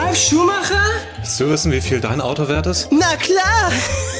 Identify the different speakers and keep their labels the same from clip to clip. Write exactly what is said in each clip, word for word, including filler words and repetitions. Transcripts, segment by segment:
Speaker 1: Ralf Schumacher?
Speaker 2: Willst du wissen, wie viel dein Auto wert ist?
Speaker 1: Na klar!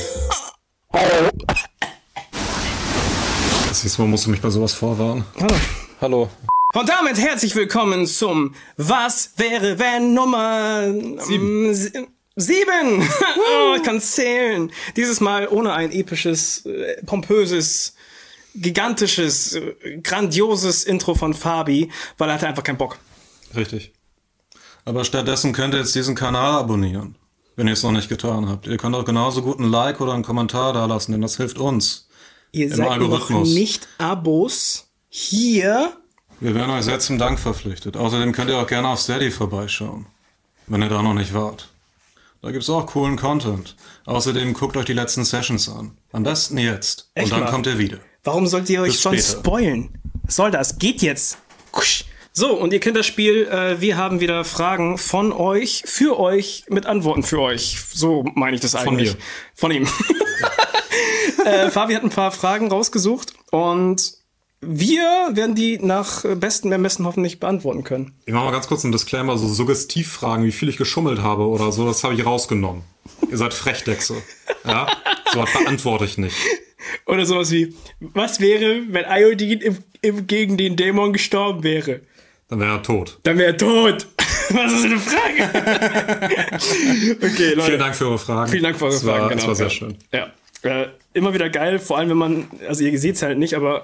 Speaker 2: Siehst du, man musst du mich bei sowas vorwarnen.
Speaker 1: Hallo.
Speaker 2: Hallo.
Speaker 1: Und damit herzlich willkommen zum Was wäre wenn Nummer
Speaker 2: Sieben.
Speaker 1: Ähm, sieben. Oh, ich kann zählen. Dieses Mal ohne ein episches, äh, pompöses, gigantisches, äh, grandioses Intro von Fabi, weil er hatte einfach keinen Bock.
Speaker 2: Richtig. Aber stattdessen könnt ihr jetzt diesen Kanal abonnieren, wenn ihr es noch nicht getan habt. Ihr könnt auch genauso gut ein Like oder einen Kommentar da lassen, denn das hilft uns.
Speaker 1: Ihr
Speaker 2: Im
Speaker 1: seid
Speaker 2: Algorithmus.
Speaker 1: noch nicht Abos hier.
Speaker 2: Wir werden euch sehr zum Dank verpflichtet. Außerdem könnt ihr auch gerne auf Steady vorbeischauen, wenn ihr da noch nicht wart. Da gibt's auch coolen Content. Außerdem guckt euch die letzten Sessions an. Am besten jetzt.
Speaker 1: Echt
Speaker 2: Und dann
Speaker 1: mal?
Speaker 2: kommt ihr wieder.
Speaker 1: Warum sollt ihr euch
Speaker 2: Bis
Speaker 1: schon
Speaker 2: später.
Speaker 1: spoilen? Was soll das? Geht jetzt. Kusch. So, und ihr kennt das Spiel. Äh, wir haben wieder Fragen von euch, für euch, mit Antworten für euch. So meine ich das eigentlich.
Speaker 2: Von mir.
Speaker 1: Von ihm. äh, Fabi hat ein paar Fragen rausgesucht und wir werden die nach bestem Ermessen hoffentlich beantworten können.
Speaker 2: Ich mache mal ganz kurz einen Disclaimer, so Suggestivfragen, wie viel ich geschummelt habe oder so, das habe ich rausgenommen. Ihr seid Frechdechse. Ja? So was beantworte ich nicht.
Speaker 1: Oder sowas wie, was wäre, wenn Iodin im, im, gegen den Dämon gestorben wäre?
Speaker 2: Dann wäre er tot.
Speaker 1: Dann wäre er tot. Was ist eine Frage? Okay, Leute.
Speaker 2: Vielen Dank für eure Fragen.
Speaker 1: Vielen Dank für eure
Speaker 2: das war,
Speaker 1: Fragen.
Speaker 2: Das
Speaker 1: genau.
Speaker 2: war sehr
Speaker 1: ja.
Speaker 2: schön.
Speaker 1: Ja. Äh, immer wieder geil, vor allem wenn man, also ihr seht es halt nicht, aber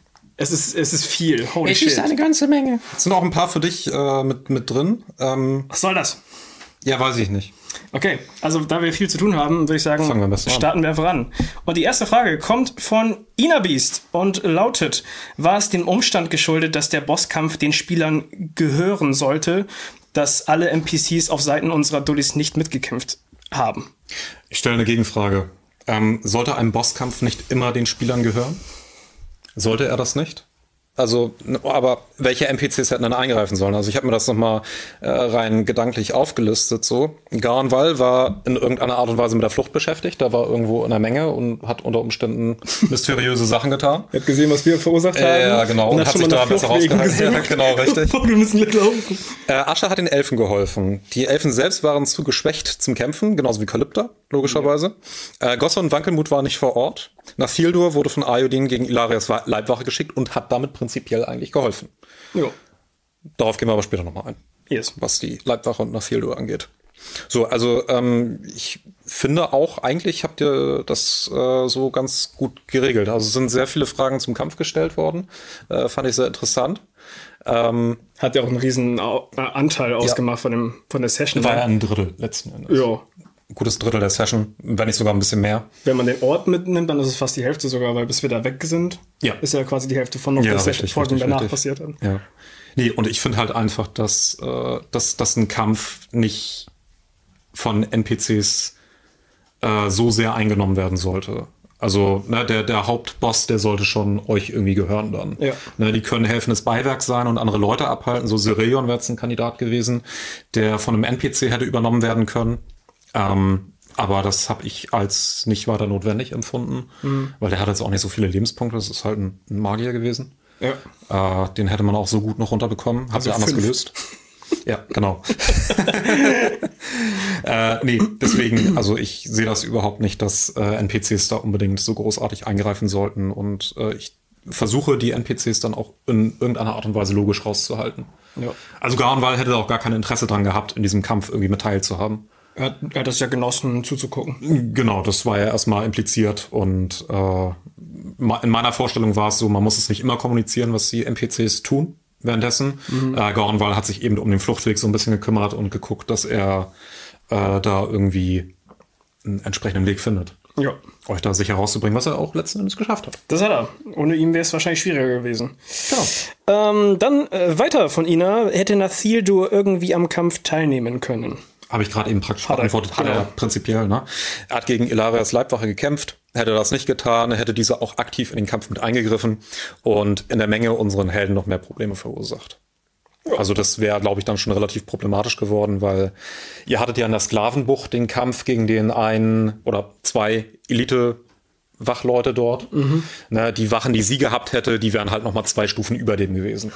Speaker 1: es ist, es ist viel. Holy
Speaker 2: Es
Speaker 1: shit.
Speaker 2: ist eine ganze Menge. Es sind auch ein paar für dich äh, mit, mit drin. Ähm,
Speaker 1: Was soll das?
Speaker 2: ja, weiß ich nicht.
Speaker 1: Okay, also da wir viel zu tun haben, würde ich sagen,
Speaker 2: Fangen wir am besten an.
Speaker 1: starten wir einfach an. Und die erste Frage kommt von Inabeast und lautet: War es dem Umstand geschuldet, dass der Bosskampf den Spielern gehören sollte, dass alle N P Cs auf Seiten unserer Dullis nicht mitgekämpft haben?
Speaker 2: Ich stelle eine Gegenfrage. Ähm, sollte ein Bosskampf nicht immer den Spielern gehören? Sollte er das nicht? Also, aber welche N P Cs hätten dann eingreifen sollen? Also ich habe mir das nochmal äh, rein gedanklich aufgelistet. So, Garan Wall war in irgendeiner Art und Weise mit der Flucht beschäftigt. Da war irgendwo in der Menge und hat unter Umständen mysteriöse Sachen getan.
Speaker 1: Er hat gesehen, was wir verursacht haben.
Speaker 2: Äh, ja, genau. Und, und hat sich da besser rausgehalten. Ja, genau, richtig.
Speaker 1: Wir müssen laufen.
Speaker 2: Äh, Asher hat den Elfen geholfen. Die Elfen selbst waren zu geschwächt zum Kämpfen, genauso wie Kalypta, logischerweise. Ja. Äh, Gosse und Wankelmut waren nicht vor Ort. Nathildur wurde von Iodin gegen Ilarias Leibwache geschickt und hat damit prinzipiell eigentlich geholfen.
Speaker 1: Jo.
Speaker 2: Darauf gehen wir aber später nochmal ein,
Speaker 1: Yes.
Speaker 2: was die Leibwache und Nathildur angeht. So, also ähm, ich finde auch, eigentlich habt ihr das äh, so ganz gut geregelt. Also es sind sehr viele Fragen zum Kampf gestellt worden. Äh, fand ich sehr interessant. Ähm,
Speaker 1: Hat ja auch einen riesen Au- äh, Anteil ausgemacht von, dem, von der Session.
Speaker 2: war ja ein Drittel letzten Endes.
Speaker 1: Ja.
Speaker 2: Gutes Drittel der Session, wenn nicht sogar ein bisschen mehr.
Speaker 1: Wenn man den Ort mitnimmt, dann ist es fast die Hälfte sogar, weil bis wir da weg sind,
Speaker 2: Ja.
Speaker 1: ist ja quasi die Hälfte von noch
Speaker 2: Ja,
Speaker 1: der
Speaker 2: richtig,
Speaker 1: Folgen
Speaker 2: richtig,
Speaker 1: danach
Speaker 2: richtig.
Speaker 1: passiert hat.
Speaker 2: Ja. Nee, und ich finde halt einfach, dass, äh, dass, dass ein Kampf nicht von N P Cs äh, so sehr eingenommen werden sollte. Also ne, der, der Hauptboss, der sollte schon euch irgendwie gehören dann.
Speaker 1: Ja.
Speaker 2: Ne, die können helfendes Beiwerk sein und andere Leute abhalten. So Sirion wäre jetzt ein Kandidat gewesen, der von einem N P C hätte übernommen werden können. Ähm, aber das habe ich als nicht weiter notwendig empfunden, mhm. weil der hat jetzt auch nicht so viele Lebenspunkte. Das ist halt ein, ein Magier gewesen.
Speaker 1: Ja.
Speaker 2: Äh, den hätte man auch so gut noch runterbekommen. Hat
Speaker 1: Also
Speaker 2: sie anders
Speaker 1: fünf.
Speaker 2: gelöst. Ja, genau. äh, nee, deswegen, also ich sehe das überhaupt nicht, dass äh, N P Cs da unbedingt so großartig eingreifen sollten. Und äh, ich versuche, die N P Cs dann auch in irgendeiner Art und Weise logisch rauszuhalten.
Speaker 1: Ja.
Speaker 2: Also Garan Wall hätte auch gar kein Interesse dran gehabt, in diesem Kampf irgendwie mit teilzuhaben.
Speaker 1: Er hat, er hat das ja genossen, zuzugucken.
Speaker 2: Genau, das war ja erstmal impliziert und äh, in meiner Vorstellung war es so, man muss es nicht immer kommunizieren, was die N P Cs tun währenddessen. Mhm. Äh, Garan Wall hat sich eben um den Fluchtweg so ein bisschen gekümmert und geguckt, dass er äh, da irgendwie einen entsprechenden Weg findet.
Speaker 1: Ja.
Speaker 2: Euch da sicher rauszubringen, was er auch letzten Endes geschafft hat.
Speaker 1: Das hat er. Ohne ihn wäre es wahrscheinlich schwieriger gewesen.
Speaker 2: Genau.
Speaker 1: Ähm, dann äh, weiter von Ina. Hätte Nathildur irgendwie am Kampf teilnehmen können?
Speaker 2: Habe ich gerade eben praktisch
Speaker 1: Hat er,
Speaker 2: beantwortet. Hat
Speaker 1: genau.
Speaker 2: er prinzipiell, ne? Er hat gegen Ilarias Leibwache gekämpft. Hätte er das nicht getan, hätte diese auch aktiv in den Kampf mit eingegriffen und in der Menge unseren Helden noch mehr Probleme verursacht. Also das wäre, glaube ich, dann schon relativ problematisch geworden, weil ihr hattet ja in der Sklavenbucht den Kampf gegen den einen oder zwei Elite Wachleute dort.
Speaker 1: Mhm.
Speaker 2: Ne, die Wachen, die sie gehabt hätte, die wären halt nochmal zwei Stufen über dem gewesen.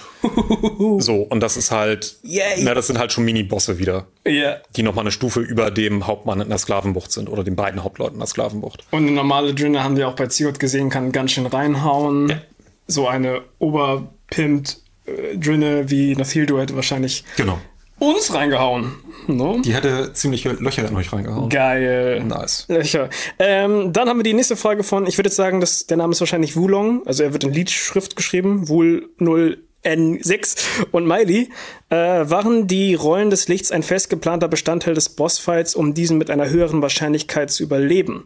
Speaker 2: So, und das ist halt, ne, das sind halt schon Mini-Bosse wieder.
Speaker 1: Yeah.
Speaker 2: Die nochmal eine Stufe über dem Hauptmann in der Sklavenbucht sind oder den beiden Hauptleuten in der Sklavenbucht.
Speaker 1: Und eine normale Drinne haben wir auch bei Ziot gesehen, kann ganz schön reinhauen. Ja. So eine oberpimpt äh, Drinne wie Nathildo hätte wahrscheinlich
Speaker 2: genau.
Speaker 1: uns reingehauen. No?
Speaker 2: Die hätte ziemliche Löcher in euch reingehauen.
Speaker 1: Geil.
Speaker 2: Nice.
Speaker 1: Löcher. Ähm, dann haben wir die nächste Frage von, ich würde jetzt sagen, dass der Name ist wahrscheinlich Wulong, also er wird in Lead-Schrift geschrieben, Wul null N sechs und Miley. Äh, waren die Rollen des Lichts ein fest geplanter Bestandteil des Bossfights, um diesen mit einer höheren Wahrscheinlichkeit zu überleben?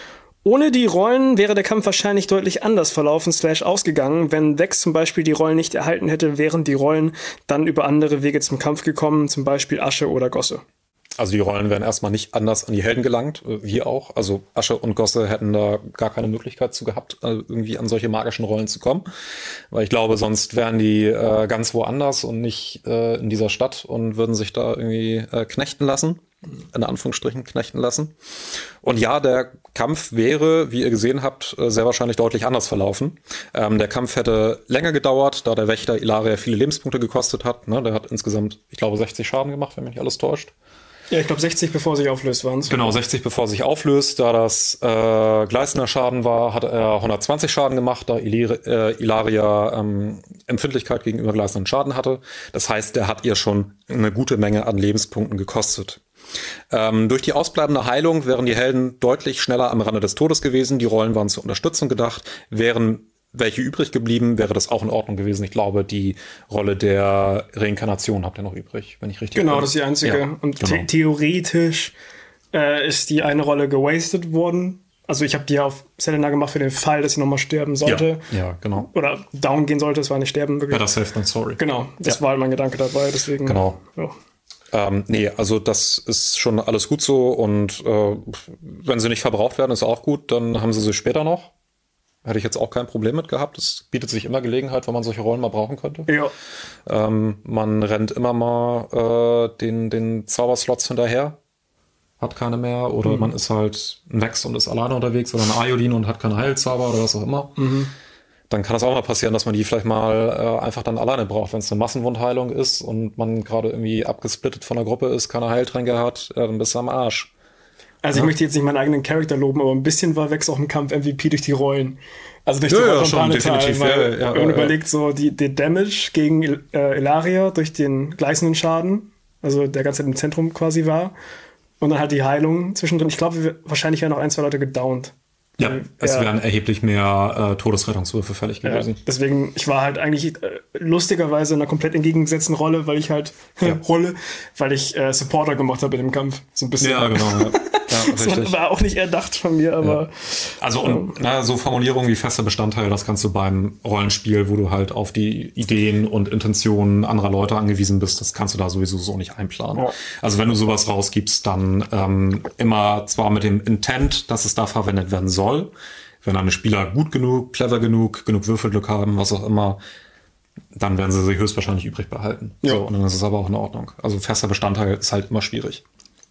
Speaker 1: Ohne die Rollen wäre der Kampf wahrscheinlich deutlich anders verlaufen slash ausgegangen. Wenn Vex zum Beispiel die Rollen nicht erhalten hätte, wären die Rollen dann über andere Wege zum Kampf gekommen, zum Beispiel Asche oder Gosse.
Speaker 2: Also die Rollen wären erstmal nicht anders an die Helden gelangt, wie auch. Also Asche und Gosse hätten da gar keine Möglichkeit zu gehabt, irgendwie an solche magischen Rollen zu kommen. Weil ich glaube, sonst wären die äh, ganz woanders und nicht äh, in dieser Stadt und würden sich da irgendwie äh, knechten lassen. In Anführungsstrichen knechten lassen. Und ja, der Kampf wäre, wie ihr gesehen habt, sehr wahrscheinlich deutlich anders verlaufen. Ähm, der Kampf hätte länger gedauert, da der Wächter Ilaria viele Lebenspunkte gekostet hat. Ne? Der hat insgesamt, ich glaube, sechzig Schaden gemacht, wenn mich nicht alles täuscht.
Speaker 1: Ja, ich glaube sechzig, bevor sich auflöst, waren es.
Speaker 2: Genau, sechzig, bevor sich auflöst. Da das äh, gleißender Schaden war, hat er hundertzwanzig Schaden gemacht, da Ilir äh, Ilaria ähm, Empfindlichkeit gegenüber gleißenden Schaden hatte. Das heißt, der hat ihr schon eine gute Menge an Lebenspunkten gekostet. Ähm, durch die ausbleibende Heilung wären die Helden deutlich schneller am Rande des Todes gewesen. Die Rollen waren zur Unterstützung gedacht. Wären welche übrig geblieben, wäre das auch in Ordnung gewesen. Ich glaube, die Rolle der Reinkarnation habt ihr noch übrig, wenn ich richtig
Speaker 1: Genau,
Speaker 2: bin.
Speaker 1: das ist die einzige.
Speaker 2: Ja,
Speaker 1: Und
Speaker 2: genau.
Speaker 1: the theoretisch äh, ist die eine Rolle gewastet worden. Also ich habe die auf Selena gemacht für den Fall, dass sie nochmal sterben sollte.
Speaker 2: Ja, ja, genau.
Speaker 1: Oder down gehen sollte, es war nicht sterben wirklich.
Speaker 2: Better safe than sorry.
Speaker 1: Genau, das
Speaker 2: ja.
Speaker 1: war halt mein Gedanke dabei, deswegen.
Speaker 2: Genau.
Speaker 1: Ja.
Speaker 2: Ähm, nee, also das ist schon alles gut so und äh, wenn sie nicht verbraucht werden, ist auch gut, dann haben sie sie später noch. Hätte ich jetzt auch kein Problem mit gehabt. Es bietet sich immer Gelegenheit, wenn man solche Rollen mal brauchen könnte.
Speaker 1: Ja.
Speaker 2: Ähm, man rennt immer mal äh, den, den Zauberslots hinterher, hat keine mehr, oder mhm. man ist halt ein Vex und ist alleine unterwegs oder ein Iodin und hat keine Heilzauber oder was auch immer. Mhm. Dann kann es auch mal passieren, dass man die vielleicht mal äh, einfach dann alleine braucht. Wenn es eine Massenwundheilung ist und man gerade irgendwie abgesplittet von der Gruppe ist, keine Heiltränke hat, ja, dann bist du am Arsch.
Speaker 1: Also
Speaker 2: ja.
Speaker 1: ich möchte jetzt nicht meinen eigenen Charakter loben, aber ein bisschen war Vex auch im Kampf M V P durch die Rollen. Also durch die
Speaker 2: ja,
Speaker 1: Rollen
Speaker 2: ja, schon, definitiv.
Speaker 1: Weil,
Speaker 2: ja, ja,
Speaker 1: wenn man
Speaker 2: ja,
Speaker 1: überlegt, so die, die Damage gegen äh, Ilaria durch den gleißenden Schaden, also der ganze im Zentrum quasi war, und dann halt die Heilung zwischendrin. Ich glaube, wahrscheinlich wären noch ein, zwei Leute gedownt.
Speaker 2: Ja,
Speaker 1: Weil,
Speaker 2: es
Speaker 1: ja,
Speaker 2: wären erheblich mehr äh, Todesrettungswürfe fällig gewesen.
Speaker 1: Ja, deswegen, ich war halt eigentlich äh, lustigerweise in einer komplett entgegengesetzten Rolle, weil ich halt,
Speaker 2: ja.
Speaker 1: Rolle, weil ich äh, Supporter gemacht habe in dem Kampf. So ein bisschen.
Speaker 2: Ja, genau. Ja. Ja,
Speaker 1: das war auch nicht erdacht von mir, aber.
Speaker 2: Ja. Also, und na, so Formulierungen wie fester Bestandteil, das kannst du beim Rollenspiel, wo du halt auf die Ideen und Intentionen anderer Leute angewiesen bist, das kannst du da sowieso so nicht einplanen. Ja. Also, wenn du sowas rausgibst, dann ähm, immer zwar mit dem Intent, dass es da verwendet werden soll, wenn deine Spieler gut genug, clever genug, genug Würfelglück haben, was auch immer, dann werden sie sie höchstwahrscheinlich übrig behalten. Ja. So, und dann ist es aber auch in Ordnung. Also, fester Bestandteil ist halt immer schwierig.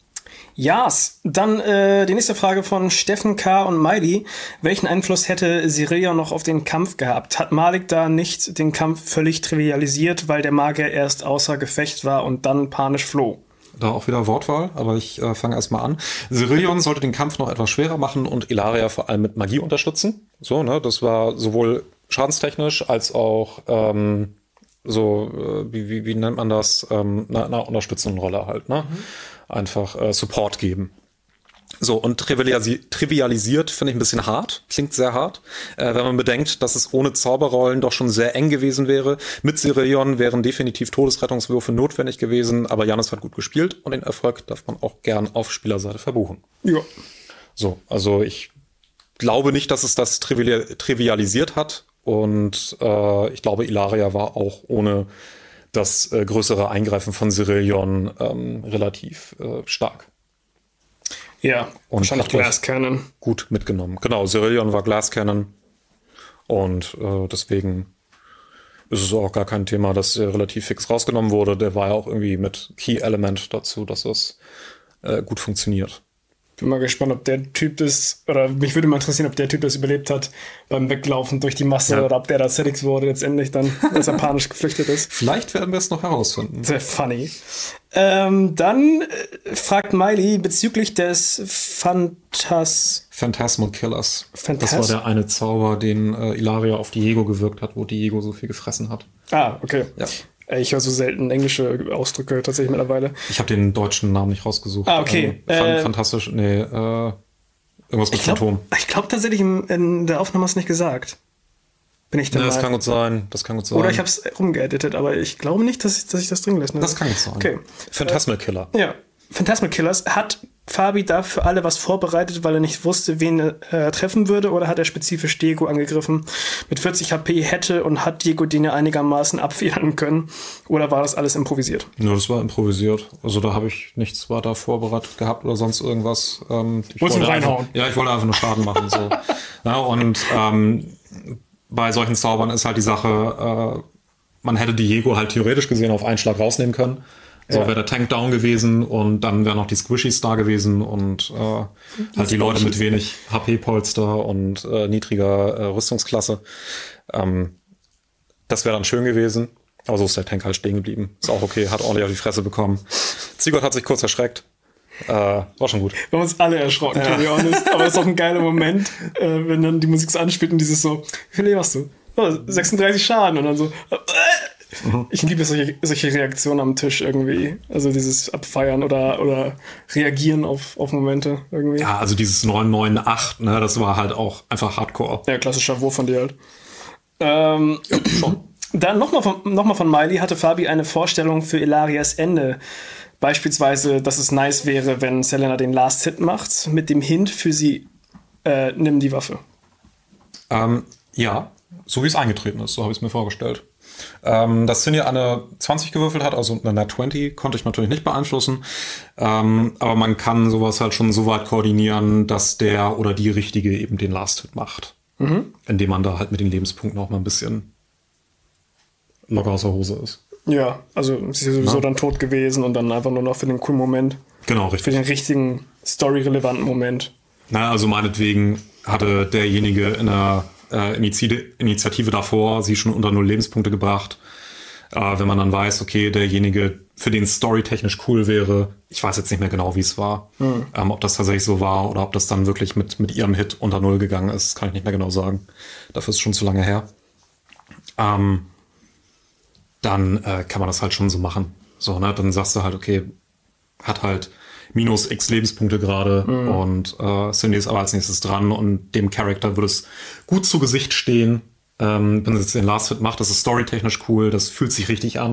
Speaker 1: Ja, yes. Dann äh, die nächste Frage von Steffen K. und Miley. Welchen Einfluss hätte Sirelia noch auf den Kampf gehabt? Hat Malik da nicht den Kampf völlig trivialisiert, weil der Magier erst außer Gefecht war und dann panisch floh?
Speaker 2: Da auch wieder Wortwahl, aber ich äh, fange erstmal an. Sirillion sollte den Kampf noch etwas schwerer machen und Ilaria vor allem mit Magie unterstützen. So, ne, das war sowohl schadenstechnisch als auch ähm, so, äh, wie, wie, wie nennt man das? Ähm, eine, eine unterstützende Rolle halt, ne? Mhm. Einfach äh, Support geben. So, und trivialisi- trivialisiert finde ich ein bisschen hart, klingt sehr hart, äh, wenn man bedenkt, dass es ohne Zauberrollen doch schon sehr eng gewesen wäre. Mit Sirillion wären definitiv Todesrettungswürfe notwendig gewesen, aber Janus hat gut gespielt und den Erfolg darf man auch gern auf Spielerseite verbuchen.
Speaker 1: Ja.
Speaker 2: So, also ich glaube nicht, dass es das trivial- trivialisiert hat und äh, ich glaube, Ilaria war auch ohne das äh, größere Eingreifen von Sirillion ähm, relativ äh, stark.
Speaker 1: Ja,
Speaker 2: und
Speaker 1: wahrscheinlich Glass Cannon.
Speaker 2: Gut mitgenommen. Genau, Sirillion war Glass Cannon und äh, deswegen ist es auch gar kein Thema, dass er relativ fix rausgenommen wurde. Der war ja auch irgendwie mit Key Element dazu, dass es äh, gut funktioniert.
Speaker 1: Bin mal gespannt, ob der Typ das, oder mich würde mal interessieren, ob der Typ das überlebt hat beim Weglaufen durch die Masse ja. oder ob der da Celtics wurde letztendlich dann, als er panisch geflüchtet ist.
Speaker 2: Vielleicht werden wir es noch herausfinden.
Speaker 1: Sehr funny. Ähm, dann äh, fragt Miley bezüglich des Phantas...
Speaker 2: Phantasmal Killers.
Speaker 1: Phantas-
Speaker 2: das war der eine Zauber, den äh, Ilaria auf Diego gewirkt hat, wo Diego so viel gefressen hat.
Speaker 1: Ah, okay.
Speaker 2: Ja.
Speaker 1: Ich höre so selten englische Ausdrücke tatsächlich mittlerweile.
Speaker 2: Ich habe den deutschen Namen nicht rausgesucht.
Speaker 1: Ah, okay.
Speaker 2: Ähm,
Speaker 1: äh,
Speaker 2: fantastisch, nee, äh, irgendwas mit
Speaker 1: ich glaub,
Speaker 2: Phantom.
Speaker 1: Ich glaube tatsächlich, in, in der Aufnahme hast du nicht gesagt. Bin ich der
Speaker 2: Nee, das
Speaker 1: Meinung.
Speaker 2: kann gut sein, das kann gut sein.
Speaker 1: Oder ich habe es rumgeeditet, aber ich glaube nicht, dass ich, dass ich das drin lasse.
Speaker 2: Das kann gut sein.
Speaker 1: Okay.
Speaker 2: Phantasmal Killer.
Speaker 1: Äh, ja. Phantasmal Killers. Hat Fabi da für alle was vorbereitet, weil er nicht wusste, wen er äh, treffen würde? Oder hat er spezifisch Diego angegriffen? Mit vierzig H P hätte und hat Diego den ja einigermaßen abwehren können? Oder war das alles improvisiert?
Speaker 2: Ja, das war improvisiert. Also da habe ich nichts weiter vorbereitet gehabt oder sonst irgendwas. Ähm, ich
Speaker 1: Wolltest du
Speaker 2: wollte
Speaker 1: reinhauen?
Speaker 2: Einfach, ja, ich wollte einfach nur Schaden machen. So. Ja, und ähm, bei solchen Zaubern ist halt die Sache, äh, man hätte Diego halt theoretisch gesehen auf einen Schlag rausnehmen können. So ja. wäre der Tank down gewesen und dann wären noch die Squishies da gewesen und äh, halt die Leute mit wenig H P-Polster und äh, niedriger äh, Rüstungsklasse. Ähm, das wäre dann schön gewesen, aber so ist der Tank halt stehen geblieben. Ist auch okay, hat ordentlich auf die Fresse bekommen. Ziegert hat sich kurz erschreckt. Äh, war schon gut.
Speaker 1: Wir haben uns alle erschrocken, to be honest. Aber es ist auch ein geiler Moment, äh, wenn dann die Musik so anspielt und dieses so, wie viel Leben hast du? Oh, sechsunddreißig Schaden und dann so, äh, mhm. Ich liebe solche, solche Reaktionen am Tisch irgendwie. Also dieses Abfeiern oder, oder Reagieren auf, auf Momente irgendwie.
Speaker 2: Ja, also dieses neun neun acht, ne, das war halt auch einfach Hardcore.
Speaker 1: Ja, klassischer Wurf von dir halt. Ähm, ja, schon. Dann nochmal von, noch mal von Miley hatte Fabi eine Vorstellung für Ilarias Ende. Beispielsweise, dass es nice wäre, wenn Selena den Last Hit macht, mit dem Hint für sie, äh, nimm die Waffe.
Speaker 2: Ähm, ja, so wie es eingetreten ist, so habe ich es mir vorgestellt. Ähm, dass Cindy eine zwanzig gewürfelt hat, also eine Nat zwanzig, konnte ich natürlich nicht beeinflussen. Ähm, aber man kann sowas halt schon so weit koordinieren, dass der oder die Richtige eben den Last Hit macht. Mhm. Indem man da halt mit den Lebenspunkten auch mal ein bisschen locker aus der Hose ist.
Speaker 1: Ja, also sie ist sowieso
Speaker 2: Na?
Speaker 1: dann tot gewesen und dann einfach nur noch für den coolen Moment.
Speaker 2: Genau, richtig.
Speaker 1: Für den richtigen, story-relevanten Moment.
Speaker 2: Na, also meinetwegen hatte derjenige in der äh, Initiative davor sie schon unter null Lebenspunkte gebracht. Äh, wenn man dann weiß, okay, derjenige, für den storytechnisch cool wäre, ich weiß jetzt nicht mehr genau, wie es war, hm. ähm, ob das tatsächlich so war oder ob das dann wirklich mit, mit ihrem Hit unter null gegangen ist, kann ich nicht mehr genau sagen. Dafür ist es schon zu lange her. Ähm, dann äh, kann man das halt schon so machen. So, ne, dann sagst du halt, okay, hat halt minus x Lebenspunkte gerade mhm. und äh, Cindy ist aber als nächstes dran und dem Charakter würde es gut zu Gesicht stehen. Ähm, wenn sie jetzt den Last Hit macht, das ist storytechnisch cool, das fühlt sich richtig an.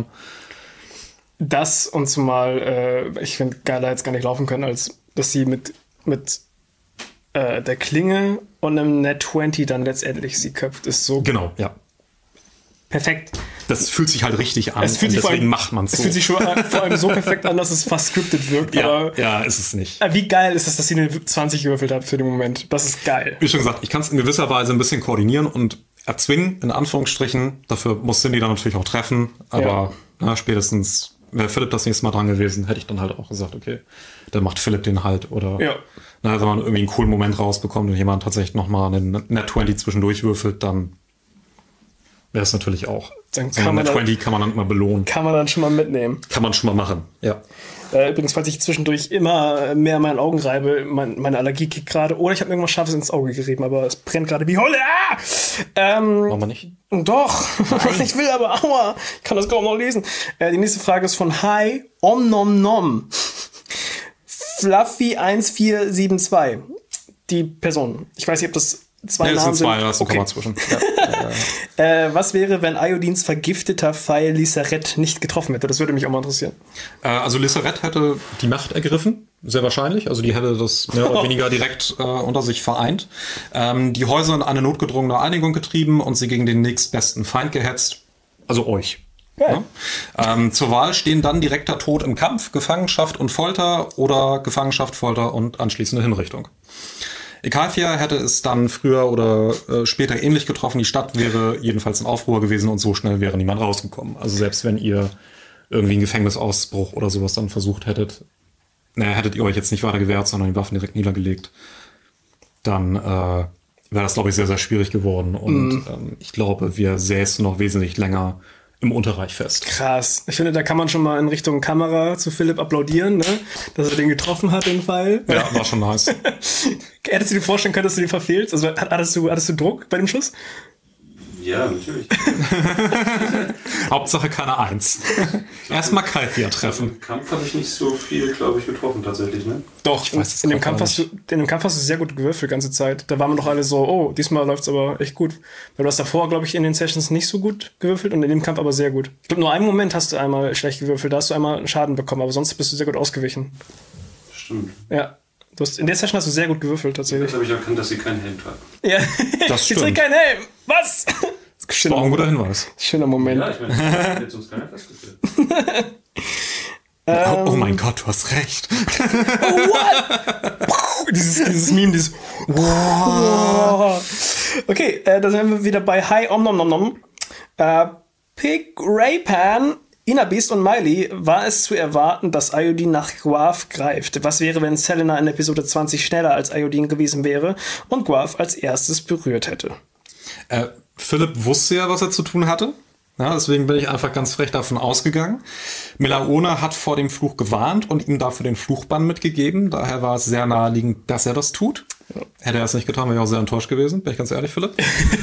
Speaker 1: Das und zumal, äh, ich finde, geiler hätte es gar nicht laufen können, als dass sie mit, mit äh, der Klinge und einem Nat zwanzig dann letztendlich sie köpft, ist so
Speaker 2: genau, ja.
Speaker 1: perfekt.
Speaker 2: Das fühlt sich halt richtig an
Speaker 1: es fühlt
Speaker 2: und
Speaker 1: sich
Speaker 2: deswegen
Speaker 1: allem,
Speaker 2: macht man es so.
Speaker 1: Es fühlt sich schon vor allem so perfekt an, dass es fast scripted wirkt.
Speaker 2: Ja,
Speaker 1: aber
Speaker 2: ja, ist es nicht.
Speaker 1: Wie geil ist es, dass sie eine zwanzig gewürfelt hat für den Moment. Das ist geil.
Speaker 2: Wie schon gesagt, ich kann es in gewisser Weise ein bisschen koordinieren und erzwingen, in Anführungsstrichen. Dafür muss Cindy dann natürlich auch treffen. Aber ja. na, spätestens wäre Philipp das nächste Mal dran gewesen, hätte ich dann halt auch gesagt, okay, dann macht Philipp den halt. Oder
Speaker 1: ja.
Speaker 2: na, wenn man irgendwie einen coolen Moment rausbekommt und jemand tatsächlich nochmal einen Nat zwanzig zwischendurch würfelt, dann wäre es natürlich auch.
Speaker 1: Dann
Speaker 2: so
Speaker 1: kann man
Speaker 2: Nat zwanzig kann man dann immer belohnen.
Speaker 1: Kann man dann schon mal mitnehmen.
Speaker 2: Kann man schon mal machen, ja.
Speaker 1: Äh, übrigens, falls ich zwischendurch immer mehr meinen Augen reibe, mein, meine Allergie kickt gerade. Oder ich habe mir irgendwas Scharfes ins Auge gerieben, aber es brennt gerade wie Holle. Ah! Ähm,
Speaker 2: Machen wir nicht?
Speaker 1: Doch. Ich will aber, aua. Ich kann das kaum noch lesen. Äh, die nächste Frage ist von Hi Om Nom Nom. Fluffy eins vier sieben zwei. Die Person. Ich weiß nicht, ob das zwei
Speaker 2: nee,
Speaker 1: Namen
Speaker 2: das sind. Zwei,
Speaker 1: sind.
Speaker 2: da ist ein
Speaker 1: okay.
Speaker 2: Komma zwischen. Ja.
Speaker 1: äh, was wäre, wenn Iodins vergifteter Pfeil Lissarette nicht getroffen hätte? Das würde mich auch mal interessieren.
Speaker 2: Äh, also Lissarette hätte die Macht ergriffen, sehr wahrscheinlich. Also die hätte das mehr oder weniger direkt äh, unter sich vereint. Ähm, die Häuser in eine notgedrungene Einigung getrieben und sie gegen den nächstbesten Feind gehetzt. Also euch. Ja. Ähm, zur Wahl stehen dann direkter Tod im Kampf, Gefangenschaft und Folter oder Gefangenschaft, Folter und anschließende Hinrichtung. Ikathia hätte es dann früher oder äh, später ähnlich getroffen. Die Stadt wäre jedenfalls in Aufruhr gewesen und so schnell wäre niemand rausgekommen. Also selbst wenn ihr irgendwie einen Gefängnisausbruch oder sowas dann versucht hättet, naja, hättet ihr euch jetzt nicht weiter gewehrt, sondern die Waffen direkt niedergelegt, dann äh, wäre das, glaube ich, sehr, sehr schwierig geworden. Und mm. ähm, ich glaube, wir säßen noch wesentlich länger im Unterreich fest.
Speaker 1: Krass. Ich finde, da kann man schon mal in Richtung Kamera zu Philipp applaudieren, ne? Dass er den getroffen hat, den Pfeil.
Speaker 2: Ja, war schon nice.
Speaker 1: Hättest du dir vorstellen können, dass du den verfehlst? Also hattest du, hattest du Druck bei dem Schuss?
Speaker 3: Ja, natürlich.
Speaker 2: Hauptsache keine Eins. Erstmal Kalfia treffen.
Speaker 3: Im Kampf habe ich nicht so viel, glaube ich, getroffen tatsächlich, ne?
Speaker 1: Doch, ich weiß, in, dem Kampf hast du, in dem Kampf hast du sehr gut gewürfelt die ganze Zeit. Da waren wir doch alle so, oh, diesmal läuft's aber echt gut. Weil du hast davor, glaube ich, in den Sessions nicht so gut gewürfelt und in dem Kampf aber sehr gut. Ich glaube, nur einen Moment hast du einmal schlecht gewürfelt, da hast du einmal Schaden bekommen, aber sonst bist du sehr gut ausgewichen.
Speaker 3: Stimmt.
Speaker 1: Ja. Du hast, in der Session hast du sehr gut gewürfelt, tatsächlich.
Speaker 3: Jetzt habe ich erkannt, dass sie keinen Helm tragen.
Speaker 1: Ja,
Speaker 2: das stimmt.
Speaker 1: Sie trägt keinen Helm. Was?
Speaker 2: Das war ein guter Hinweis.
Speaker 1: Schöner Moment.
Speaker 3: Ja, ich meine, das hätte uns keiner festgestellt.
Speaker 2: oh, oh mein Gott, du hast recht.
Speaker 1: Oh, what? dieses, dieses Meme, dieses wow. Okay, äh, da sind wir wieder bei Hi Om Nom Nom Nom. Äh, Pig Raypan, Inabeast und Miley, war es zu erwarten, dass Iodine nach Guav greift. Was wäre, wenn Selena in Episode zwanzig schneller als Iodine gewesen wäre und Guav als erstes berührt hätte?
Speaker 2: Äh, Philipp wusste ja, was er zu tun hatte. Ja, deswegen bin ich einfach ganz frech davon ausgegangen. Melaone hat vor dem Fluch gewarnt und ihm dafür den Fluchbann mitgegeben. Daher war es sehr naheliegend, dass er das tut. Ja. Hätte er es nicht getan, wäre ich auch sehr enttäuscht gewesen. Bin ich ganz ehrlich, Philipp.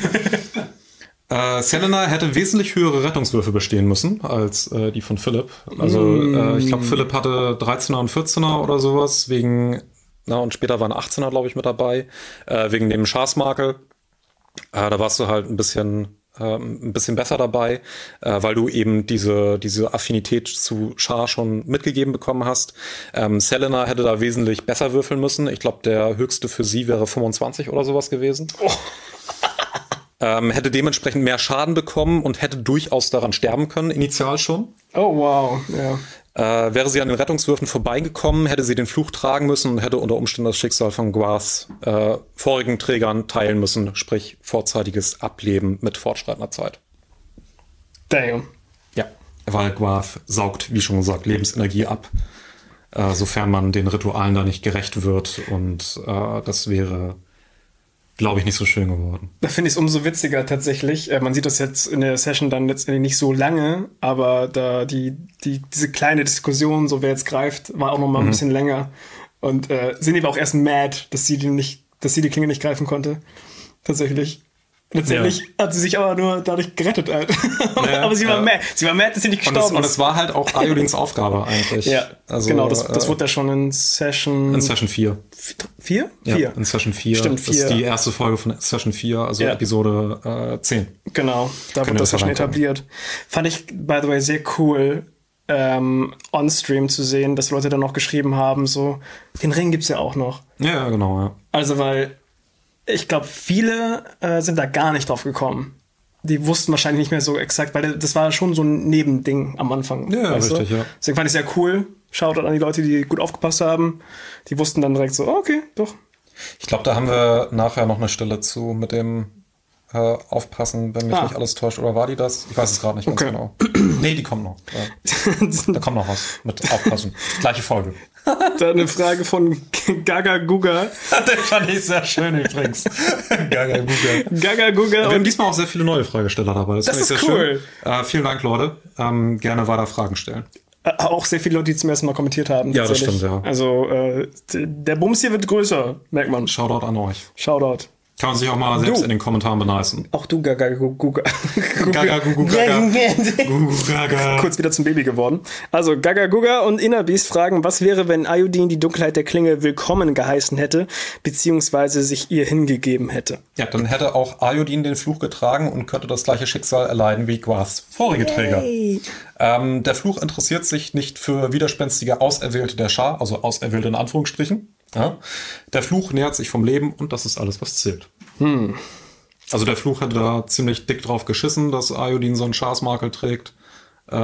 Speaker 2: äh, Selena hätte wesentlich höhere Rettungswürfe bestehen müssen als äh, die von Philipp. Also mm. äh, ich glaube, Philipp hatte dreizehner und vierzehner oder sowas. Wegen, na, und später waren achtzehner, glaube ich, mit dabei. Äh, wegen dem Schafsmakel. Äh, da warst du halt ein bisschen, äh, ein bisschen besser dabei, äh, weil du eben diese, diese Affinität zu Char schon mitgegeben bekommen hast. Ähm, Selena hätte da wesentlich besser würfeln müssen. Ich glaube, der höchste für sie wäre fünfundzwanzig oder sowas gewesen. Oh. ähm, hätte dementsprechend mehr Schaden bekommen und hätte durchaus daran sterben können, initial schon.
Speaker 1: Oh, wow, ja.
Speaker 2: Äh, wäre sie an den Rettungswürfen vorbeigekommen, hätte sie den Fluch tragen müssen und hätte unter Umständen das Schicksal von Guaths äh, vorigen Trägern teilen müssen, sprich vorzeitiges Ableben mit fortschreitender Zeit.
Speaker 1: Damn.
Speaker 2: Ja, weil Guath saugt, wie schon gesagt, Lebensenergie ab, äh, sofern man den Ritualen da nicht gerecht wird, und äh, das wäre, glaube ich, nicht so schön geworden.
Speaker 1: Da finde ich es umso witziger tatsächlich. Äh, man sieht das jetzt in der Session dann letztendlich nicht so lange, aber da die, die, diese kleine Diskussion, so wer jetzt greift, war auch noch mal mhm. ein bisschen länger. Und äh, sind aber auch erst mad, dass sie die nicht, dass sie die Klinge nicht greifen konnte. Tatsächlich. Letztendlich ja. hat sie sich aber nur dadurch gerettet halt. Ja, aber sie war ja. mad. Sie war mad, dass sie nicht gestorben
Speaker 2: und es, ist. Und es war halt auch Iodines Aufgabe eigentlich.
Speaker 1: Ja, also, genau, das, das
Speaker 2: äh,
Speaker 1: wurde ja schon in Session...
Speaker 2: In Session vier.
Speaker 1: Vier?
Speaker 2: Ja,
Speaker 1: vier.
Speaker 2: in Session vier.
Speaker 1: Stimmt, vier.
Speaker 2: Das ist die erste Folge von Session vier, also ja. Episode äh, zehn.
Speaker 1: Genau, da wurde das ja schon etabliert. Fand ich, by the way, sehr cool, ähm, on-stream zu sehen, dass Leute dann noch geschrieben haben, so, den Ring gibt's ja auch noch.
Speaker 2: Ja, genau, ja.
Speaker 1: Also, weil ich glaube, viele äh, sind da gar nicht drauf gekommen. Die wussten wahrscheinlich nicht mehr so exakt, weil das war schon so ein Nebending am Anfang.
Speaker 2: Ja, richtig, du? ja.
Speaker 1: Deswegen fand ich sehr cool. Shoutout an die Leute, die gut aufgepasst haben. Die wussten dann direkt so, oh, okay, doch.
Speaker 2: Ich glaube, da haben wir nachher noch eine Stelle zu mit dem äh, Aufpassen, wenn mich ah. nicht alles täuscht. Oder war die das? Ich weiß es gerade nicht ganz
Speaker 1: okay.
Speaker 2: genau. Nee, die kommt noch. Ja. Da kommt noch was mit Aufpassen. Gleiche Folge.
Speaker 1: Da eine Frage von Gaga Guga.
Speaker 2: Den fand ich sehr schön übrigens. Gaga Guga.
Speaker 1: Gaga Guga.
Speaker 2: Wir haben diesmal auch sehr viele neue Fragesteller dabei. Das,
Speaker 1: das ist
Speaker 2: sehr
Speaker 1: cool.
Speaker 2: Schön. Äh, vielen Dank, Leute. Ähm, gerne weiter Fragen stellen.
Speaker 1: Äh, auch sehr viele Leute, die zum ersten Mal kommentiert haben.
Speaker 2: Ja, das stimmt, ja.
Speaker 1: Also äh, der Bums hier wird größer, merkt man.
Speaker 2: Shoutout an euch.
Speaker 1: Shoutout.
Speaker 2: Kann man sich auch mal selbst du. in den Kommentaren beneisen.
Speaker 1: Auch du, Gaga Guga.
Speaker 2: Gaga Guga. Gaga.
Speaker 1: Kurz wieder zum Baby geworden. Also, Gaga Guga und Innerbeast fragen, was wäre, wenn Iodine die Dunkelheit der Klinge willkommen geheißen hätte, beziehungsweise sich ihr hingegeben hätte?
Speaker 2: Ja, dann hätte auch Iodine den Fluch getragen und könnte das gleiche Schicksal erleiden wie Guaths vorige Träger. Ähm, der Fluch interessiert sich nicht für widerspenstige Auserwählte der Schar, also Auserwählte in Anführungsstrichen. Ja? Der Fluch nähert sich vom Leben und das ist alles, was zählt.
Speaker 1: Hm.
Speaker 2: Also der Fluch hätte da ziemlich dick drauf geschissen, dass Iodine so einen Schafsmakel trägt. Äh,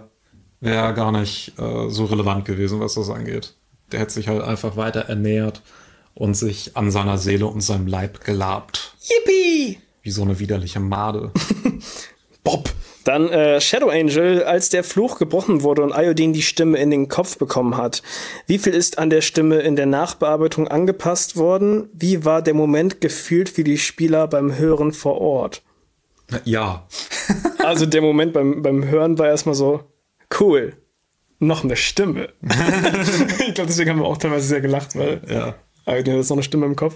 Speaker 2: Wäre gar nicht äh, so relevant gewesen, was das angeht. Der hätte sich halt einfach weiter ernährt und sich an seiner Seele und seinem Leib gelabt.
Speaker 1: Yippie!
Speaker 2: Wie so eine widerliche Made.
Speaker 1: Bob! Dann äh, Shadow Angel, als der Fluch gebrochen wurde und Iodine die Stimme in den Kopf bekommen hat. Wie viel ist an der Stimme in der Nachbearbeitung angepasst worden? Wie war der Moment gefühlt für die Spieler beim Hören vor Ort?
Speaker 2: Ja.
Speaker 1: Also der Moment beim, beim Hören war erstmal so, cool, noch eine Stimme. Ich glaube, deswegen haben wir auch teilweise sehr gelacht, weil
Speaker 2: Ja.
Speaker 1: Iodine hat so eine Stimme im Kopf.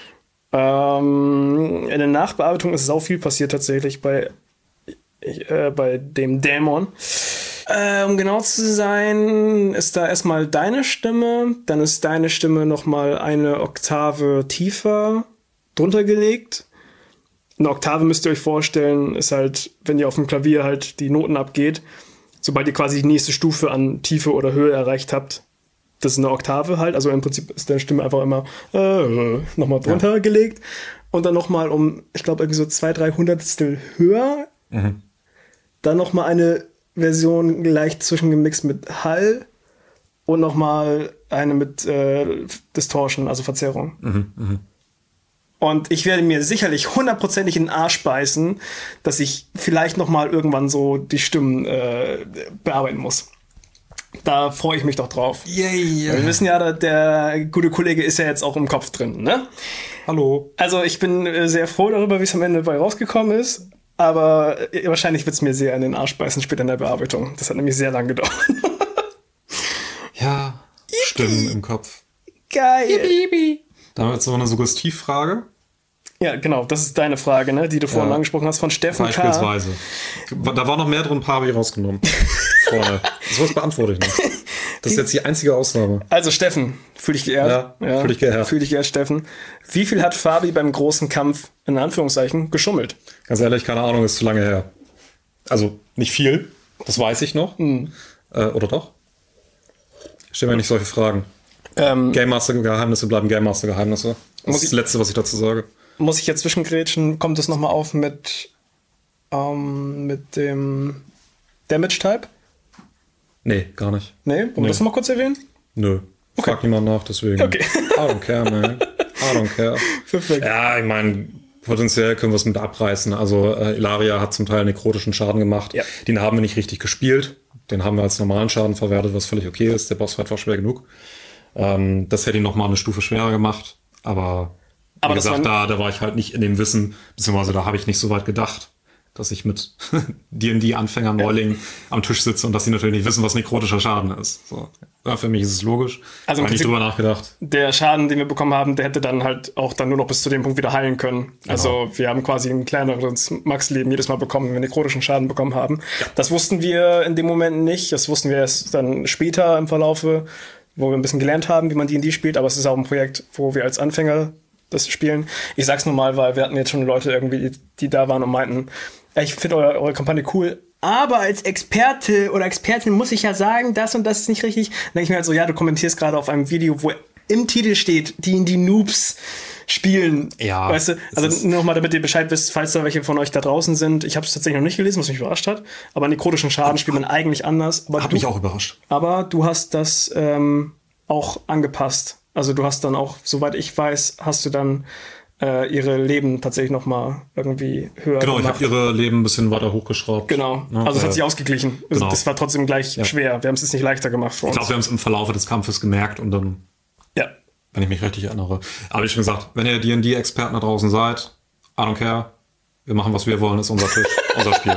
Speaker 1: Ähm, in der Nachbearbeitung ist sau viel passiert tatsächlich bei, äh, bei dem Dämon. Äh, um genau zu sein, ist da erstmal deine Stimme, dann ist deine Stimme nochmal eine Oktave tiefer drunter gelegt. Eine Oktave müsst ihr euch vorstellen, ist halt, wenn ihr auf dem Klavier halt die Noten abgeht, sobald ihr quasi die nächste Stufe an Tiefe oder Höhe erreicht habt, das ist eine Oktave halt, also im Prinzip ist deine Stimme einfach immer äh, nochmal drunter ja. gelegt und dann nochmal um, ich glaube, irgendwie so zwei, drei Hundertstel höher. Mhm. Dann nochmal eine Version leicht zwischengemixt mit Hall und nochmal eine mit äh, Distortion, also Verzerrung.
Speaker 2: Mhm, mh.
Speaker 1: Und ich werde mir sicherlich hundertprozentig in den Arsch beißen, dass ich vielleicht nochmal irgendwann so die Stimmen äh, bearbeiten muss. Da freue ich mich doch drauf.
Speaker 2: Yay.
Speaker 1: Wir wissen ja, der gute Kollege ist ja jetzt auch im Kopf drin, ne?
Speaker 2: Hallo.
Speaker 1: Also ich bin sehr froh darüber, wie es am Ende bei rausgekommen ist. Aber wahrscheinlich wird es mir sehr in den Arsch beißen später in der Bearbeitung. Das hat nämlich sehr lange gedauert.
Speaker 2: Ja, Yippie. Stimmen im Kopf.
Speaker 1: Geil.
Speaker 2: Yippie. Dann haben wir jetzt noch eine Suggestivfrage.
Speaker 1: Ja, genau, das ist deine Frage, ne, die du vorhin ja. angesprochen hast, von Steffen K.
Speaker 2: Beispielsweise. Da war noch mehr drin, ein paar habe ich rausgenommen. Vorne. Das beantworte ich nicht. Das ist jetzt die einzige Ausnahme.
Speaker 1: Also Steffen, fühl dich geehrt.
Speaker 2: Ja, ja, fühl dich geehrt.
Speaker 1: Fühl dich geehrt, Steffen. Wie viel hat Fabi beim großen Kampf, in Anführungszeichen, geschummelt?
Speaker 2: Ganz ehrlich, keine Ahnung, ist zu lange her. Also nicht viel, das weiß ich noch. Mhm. Äh, oder doch? Stell mir nicht solche Fragen. Ähm, Game Master-Geheimnisse bleiben Game Master-Geheimnisse. Das ist das Letzte, was ich dazu sage.
Speaker 1: Muss ich jetzt zwischengrätschen? Kommt es nochmal auf mit, ähm, mit dem Damage-Type?
Speaker 2: Nee, gar nicht.
Speaker 1: Nee? Wollen wir das nochmal kurz erwähnen?
Speaker 2: Nö. Okay. Frag niemand nach, deswegen.
Speaker 1: Okay.
Speaker 2: I don't care, man. I don't care.
Speaker 1: Perfekt.
Speaker 2: Ja, ich meine, potenziell können wir es mit abreißen. Also äh, Ilaria hat zum Teil nekrotischen Schaden gemacht. Ja. Den haben wir nicht richtig gespielt. Den haben wir als normalen Schaden verwertet, was völlig okay ist. Der Bossfight war schwer genug. Ähm, das hätte ihn nochmal eine Stufe schwerer gemacht. Aber, wie Aber gesagt, da, da war ich halt nicht in dem Wissen, beziehungsweise da habe ich nicht so weit gedacht, dass ich mit D und D-Anfängern, Neuling am Tisch sitze und dass sie natürlich nicht wissen, was nekrotischer Schaden ist. So. Ja, für mich ist es logisch. Also habe ich nicht drüber nachgedacht.
Speaker 1: Der Schaden, den wir bekommen haben, der hätte dann halt auch dann nur noch bis zu dem Punkt wieder heilen können. Genau. Also wir haben quasi ein kleineres Max-Leben jedes Mal bekommen, wenn wir nekrotischen Schaden bekommen haben. Ja. Das wussten wir in dem Moment nicht. Das wussten wir erst dann später im Verlaufe, wo wir ein bisschen gelernt haben, wie man D und D spielt. Aber es ist auch ein Projekt, wo wir als Anfänger das spielen. Ich sag's nur mal, weil wir hatten jetzt schon Leute irgendwie, die da waren und meinten, ich finde eure, eure Kampagne cool, aber als Experte oder Expertin muss ich ja sagen, das und das ist nicht richtig. Dann denke ich mir halt so, ja, du kommentierst gerade auf einem Video, wo im Titel steht, die in die Noobs spielen.
Speaker 2: Ja.
Speaker 1: Weißt du, also nur nochmal, damit ihr Bescheid wisst, falls da welche von euch da draußen sind. Ich habe es tatsächlich noch nicht gelesen, was mich überrascht hat. Aber nekrotischen Schaden spielt man eigentlich anders. Aber
Speaker 2: hat
Speaker 1: du,
Speaker 2: mich auch überrascht.
Speaker 1: Aber du hast das ähm, auch angepasst. Also du hast dann auch, soweit ich weiß, hast du dann äh, ihre Leben tatsächlich noch mal irgendwie höher
Speaker 2: Genau,
Speaker 1: gemacht.
Speaker 2: ich habe ihre Leben ein bisschen weiter hochgeschraubt.
Speaker 1: Genau, ja, also es äh, hat sich ausgeglichen. Genau. Das war trotzdem gleich ja. schwer. Wir haben es jetzt nicht leichter gemacht für uns.
Speaker 2: Ich glaube, wir haben es im Verlauf des Kampfes gemerkt und dann,
Speaker 1: ja.
Speaker 2: wenn ich mich richtig erinnere. Aber wie schon gesagt, wenn ihr D und D-Experten da draußen seid, I don't care, wir machen, was wir wollen, ist unser Tisch, unser Spiel.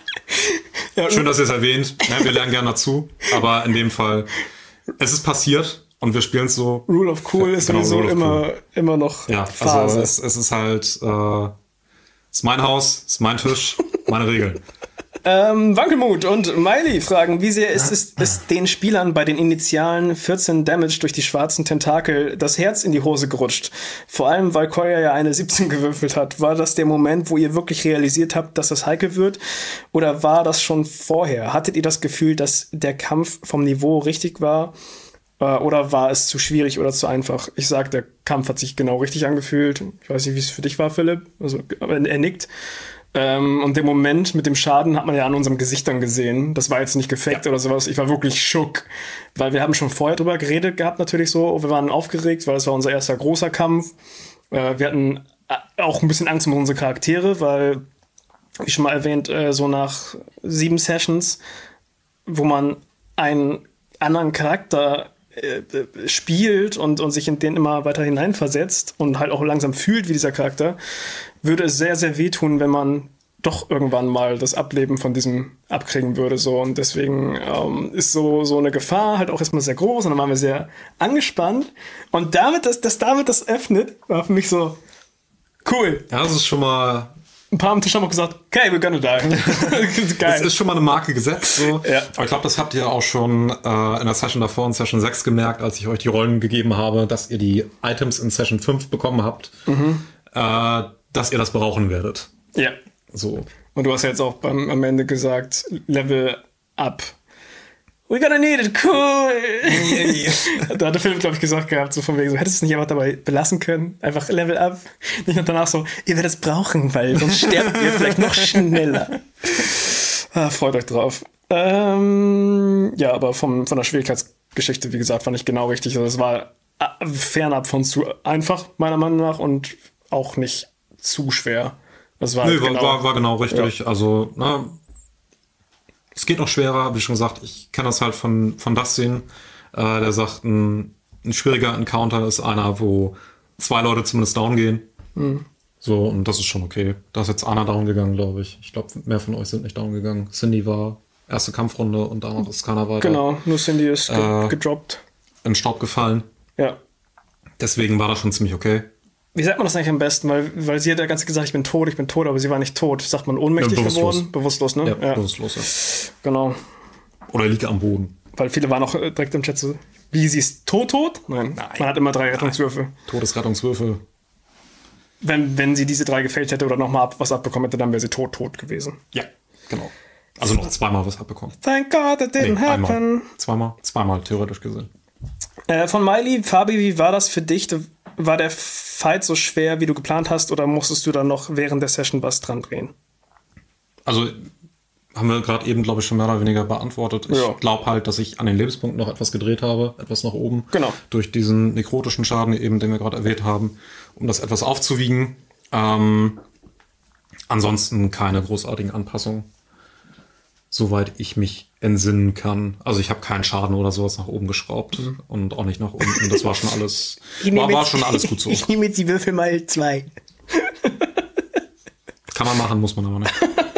Speaker 2: Ja, schön, dass ihr es erwähnt. Ja, wir lernen gerne dazu, aber in dem Fall, es ist passiert. Und wir spielen es so.
Speaker 1: Rule of Cool ist
Speaker 2: genau,
Speaker 1: sowieso immer, cool. immer noch
Speaker 2: ja,
Speaker 1: Phase.
Speaker 2: Also es, es ist halt, äh, es ist mein Haus, es ist mein Tisch, meine Regeln.
Speaker 1: Ähm, Wankelmut und Miley fragen, wie sehr ist es ist den Spielern bei den initialen vierzehn Damage durch die schwarzen Tentakel das Herz in die Hose gerutscht? Vor allem, weil Koya ja eine siebzehn gewürfelt hat. War das der Moment, wo ihr wirklich realisiert habt, dass das heikel wird? Oder war das schon vorher? Hattet ihr das Gefühl, dass der Kampf vom Niveau richtig war? Oder war es zu schwierig oder zu einfach? Ich sag, der Kampf hat sich genau richtig angefühlt. Ich weiß nicht, wie es für dich war, Philipp. Also, er nickt. Ähm, und den Moment mit dem Schaden hat man ja an unseren Gesichtern gesehen. Das war jetzt nicht gefaked ja. oder sowas. Ich war wirklich schock. Weil wir haben schon vorher drüber geredet gehabt, natürlich so. Wir waren aufgeregt, weil es war unser erster großer Kampf. Äh, wir hatten auch ein bisschen Angst um unsere Charaktere, weil wie schon mal erwähnt, äh, so nach sieben Sessions, wo man einen anderen Charakter äh, spielt und, und sich in den immer weiter hineinversetzt und halt auch langsam fühlt wie dieser Charakter, würde es sehr, sehr wehtun, wenn man doch irgendwann mal das Ableben von diesem abkriegen würde. So. Und deswegen ähm, ist so, so eine Gefahr halt auch erstmal sehr groß und dann waren wir sehr angespannt. Und damit, dass, dass damit das öffnet, war für mich so cool.
Speaker 2: Ja, das ist schon mal...
Speaker 1: Ein paar am Tisch haben auch gesagt, okay, we're gonna die.
Speaker 2: Das ist schon mal eine Marke gesetzt. So.
Speaker 1: Ja.
Speaker 2: Aber ich glaube, das habt ihr auch schon äh, in der Session davor, in Session sechs, gemerkt, als ich euch die Rollen gegeben habe, dass ihr die Items in Session fünf bekommen habt, mhm. äh, dass ihr das brauchen werdet.
Speaker 1: Ja.
Speaker 2: So.
Speaker 1: Und du hast ja jetzt auch beim, am Ende gesagt, Level up. We're gonna need it, cool. Da hat der Film, glaube ich, gesagt gehabt, so von wegen, so hättest du es nicht einfach dabei belassen können. Einfach Level up. Nicht und danach so, ihr werdet es brauchen, weil sonst sterbt ihr vielleicht noch schneller. Ah, freut euch drauf. Ähm, ja, aber vom, von der Schwierigkeitsgeschichte, wie gesagt, fand ich genau richtig. Also es war fernab von zu einfach, meiner Meinung nach, und auch nicht zu schwer. Das war,
Speaker 2: Nö,
Speaker 1: halt
Speaker 2: war,
Speaker 1: genau,
Speaker 2: war, war genau richtig.
Speaker 1: Ja.
Speaker 2: Also, na, es geht noch schwerer, wie schon gesagt. Ich kenne das halt von, von Dustin. Äh, der sagt, ein, ein schwieriger Encounter ist einer, wo zwei Leute zumindest down gehen. Mhm. So, und das ist schon okay. Da ist jetzt einer down gegangen, glaube ich. Ich glaube, mehr von euch sind nicht down gegangen. Cindy war erste Kampfrunde und danach ist keiner weiter.
Speaker 1: Genau, nur Cindy ist ge-
Speaker 2: äh,
Speaker 1: gedroppt.
Speaker 2: In Staub gefallen.
Speaker 1: Ja.
Speaker 2: Deswegen war das schon ziemlich okay.
Speaker 1: Wie sagt man das eigentlich am besten? Weil, weil sie hat ja ganz gesagt, ich bin tot, ich bin tot, aber sie war nicht tot. Sagt man ohnmächtig
Speaker 2: ja, bewusstlos.
Speaker 1: geworden? Bewusstlos, ne?
Speaker 2: Ja,
Speaker 1: ja.
Speaker 2: bewusstlos, ja.
Speaker 1: Genau.
Speaker 2: Oder liegt am Boden.
Speaker 1: Weil viele waren auch direkt im Chat so, wie, sie ist tot, tot? Nein, Nein. Man hat immer drei Rettungswürfe.
Speaker 2: Todesrettungswürfe.
Speaker 1: Wenn, wenn sie diese drei gefällt hätte oder nochmal ab, was abbekommen hätte, dann wäre sie tot, tot gewesen.
Speaker 2: Ja, genau. Also noch zweimal was abbekommen.
Speaker 1: Thank God that didn't
Speaker 2: nee,
Speaker 1: happen.
Speaker 2: Einmal. Zweimal? Zweimal, theoretisch gesehen.
Speaker 1: Äh, von Miley, Fabi, wie war das für dich? War der Fight so schwer, wie du geplant hast, oder musstest du dann noch während der Session was dran drehen?
Speaker 2: Also, haben wir gerade eben, glaube ich, schon mehr oder weniger beantwortet. Ich
Speaker 1: ja.
Speaker 2: glaube halt, dass ich an den Lebenspunkten noch etwas gedreht habe, etwas nach oben.
Speaker 1: Genau.
Speaker 2: Durch diesen nekrotischen Schaden, eben, den wir gerade erwähnt haben, um das etwas aufzuwiegen. Ähm, ansonsten keine großartigen Anpassungen. Soweit ich mich entsinnen kann. Also ich habe keinen Schaden oder sowas nach oben geschraubt mhm. und auch nicht nach unten. Das war schon alles, war, war schon alles gut so.
Speaker 1: Ich nehme jetzt die Würfel mal zwei.
Speaker 2: Kann man machen, muss man aber nicht.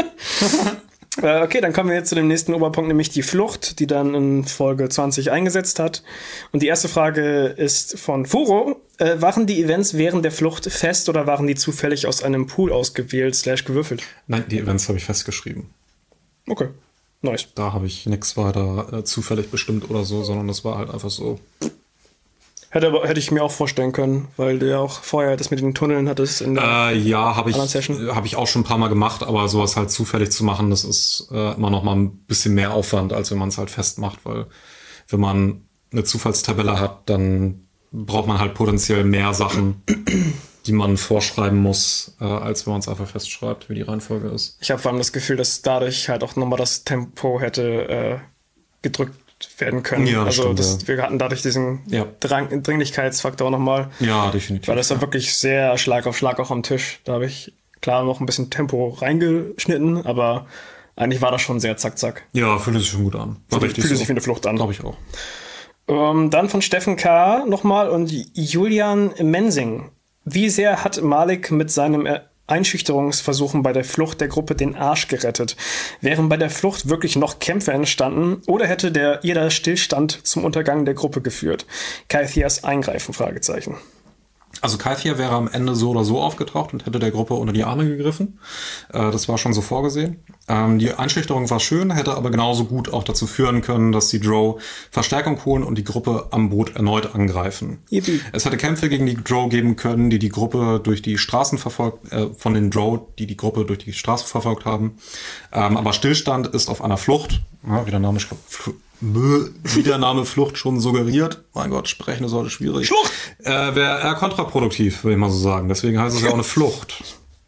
Speaker 1: äh, okay, dann kommen wir jetzt zu dem nächsten Oberpunkt, nämlich die Flucht, die dann in Folge zwanzig eingesetzt hat. Und die erste Frage ist von Furo. Äh, waren die Events während der Flucht fest oder waren die zufällig aus einem Pool ausgewählt slash gewürfelt?
Speaker 2: Nein, die Events habe ich festgeschrieben.
Speaker 1: Okay. Nice.
Speaker 2: Da habe ich nichts weiter äh, zufällig bestimmt oder so, sondern das war halt einfach so.
Speaker 1: Hätte, aber, hätte ich mir auch vorstellen können, weil du ja auch vorher das mit den Tunneln hattest in der
Speaker 2: äh, Ja, habe ich,
Speaker 1: Session.
Speaker 2: hab ich auch schon ein paar Mal gemacht, aber sowas halt zufällig zu machen, das ist äh, immer noch mal ein bisschen mehr Aufwand, als wenn man es halt festmacht, weil wenn man eine Zufallstabelle hat, dann braucht man halt potenziell mehr Sachen, die man vorschreiben muss, äh, als wenn man es einfach festschreibt, wie die Reihenfolge ist.
Speaker 1: Ich habe vor allem das Gefühl, dass dadurch halt auch nochmal das Tempo hätte äh, gedrückt werden können.
Speaker 2: Ja, das
Speaker 1: also
Speaker 2: stimmt,
Speaker 1: das,
Speaker 2: ja.
Speaker 1: wir hatten dadurch diesen
Speaker 2: Ja.
Speaker 1: Drang, Dringlichkeitsfaktor nochmal.
Speaker 2: Ja, definitiv.
Speaker 1: Weil das war
Speaker 2: ja.
Speaker 1: wirklich sehr Schlag auf Schlag auch am Tisch. Da habe ich klar noch ein bisschen Tempo reingeschnitten, aber eigentlich war das schon sehr zack, zack.
Speaker 2: Ja, fühlt sich schon gut an. War
Speaker 1: Fühlt
Speaker 2: richtig
Speaker 1: sich
Speaker 2: so.
Speaker 1: wie eine Flucht an.
Speaker 2: Glaube ich auch.
Speaker 1: Ähm, dann von Steffen K. nochmal und Julian Mensing. Wie sehr hat Malik mit seinem Einschüchterungsversuchen bei der Flucht der Gruppe den Arsch gerettet? Wären bei der Flucht wirklich noch Kämpfe entstanden oder hätte der jeder Stillstand zum Untergang der Gruppe geführt? Kaithias Eingreifen? Fragezeichen.
Speaker 2: Also Kaithia wäre am Ende so oder so aufgetaucht und hätte der Gruppe unter die Arme gegriffen. Äh, das war schon so vorgesehen. Ähm, die Einschüchterung war schön, hätte aber genauso gut auch dazu führen können, dass die Drow Verstärkung holen und die Gruppe am Boot erneut angreifen.
Speaker 1: Yippie.
Speaker 2: Es hätte Kämpfe gegen die Drow geben können, die die Gruppe durch die Straßen verfolgt, äh, von den Drow, die die Gruppe durch die Straße verfolgt haben. Ähm, aber Stillstand ist auf einer Flucht, ja, wie der Name Fl- wie der Name Flucht schon suggeriert. Mein Gott, sprechen ist heute schwierig.
Speaker 1: Flucht!
Speaker 2: Äh, wäre eher kontraproduktiv, würde ich mal so sagen. Deswegen heißt es ja auch eine Flucht.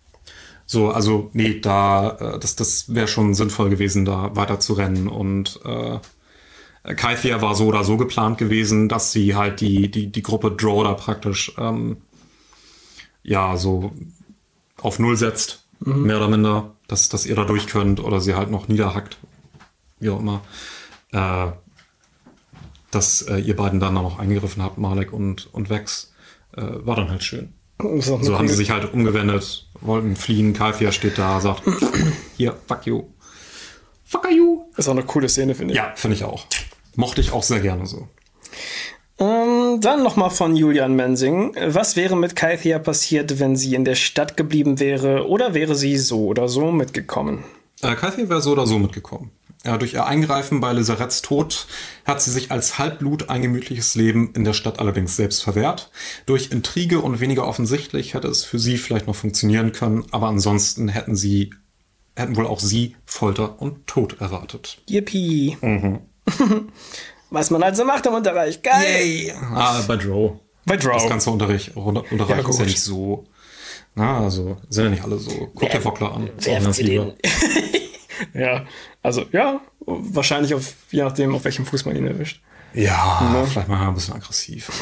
Speaker 2: So, also, nee, da, äh, das, das wäre schon sinnvoll gewesen, da weiter zu rennen. Und äh, Kaithia war so oder so geplant gewesen, dass sie halt die, die, die Gruppe Drow da praktisch ähm, ja, so auf Null setzt, mhm. mehr oder minder. dass, dass ihr da durch könnt oder sie halt noch niederhackt, wie auch immer, äh, dass äh, ihr beiden dann noch eingegriffen habt, Malek und, und Vex, äh, war dann halt schön. So haben sie sich halt umgewendet, wollten fliehen, Kalfia steht da, sagt, hier, fuck you. Fuck you.
Speaker 1: Ist auch eine coole Szene, finde ich.
Speaker 2: Ja, finde ich auch. Mochte ich auch sehr gerne so.
Speaker 1: Ähm, dann nochmal von Julian Mensing. Was wäre mit Kalthea passiert, wenn sie in der Stadt geblieben wäre, oder wäre sie so oder so mitgekommen?
Speaker 2: Äh, Kalthea wäre so oder so mitgekommen. Ja, durch ihr Eingreifen bei Lizaretts Tod hat sie sich als Halbblut ein gemütliches Leben in der Stadt allerdings selbst verwehrt. Durch Intrige und weniger offensichtlich hätte es für sie vielleicht noch funktionieren können, aber ansonsten hätten sie, hätten wohl auch sie Folter und Tod erwartet.
Speaker 1: Yippie. Mhm. Was man also macht im Unterreich. Geil.
Speaker 2: Yay. Ah, bei Drow.
Speaker 1: Bei Drow.
Speaker 2: Das ganze Unterreich, Unterreich
Speaker 1: Ja,
Speaker 2: ist ja nicht so. Na, also sind ja nicht alle so. Guck dir Vockler an.
Speaker 1: Werft sie den. Ja, also ja, wahrscheinlich auf, je nachdem, auf welchem Fuß man ihn erwischt.
Speaker 2: Ja, ja. Vielleicht mal ein bisschen aggressiv.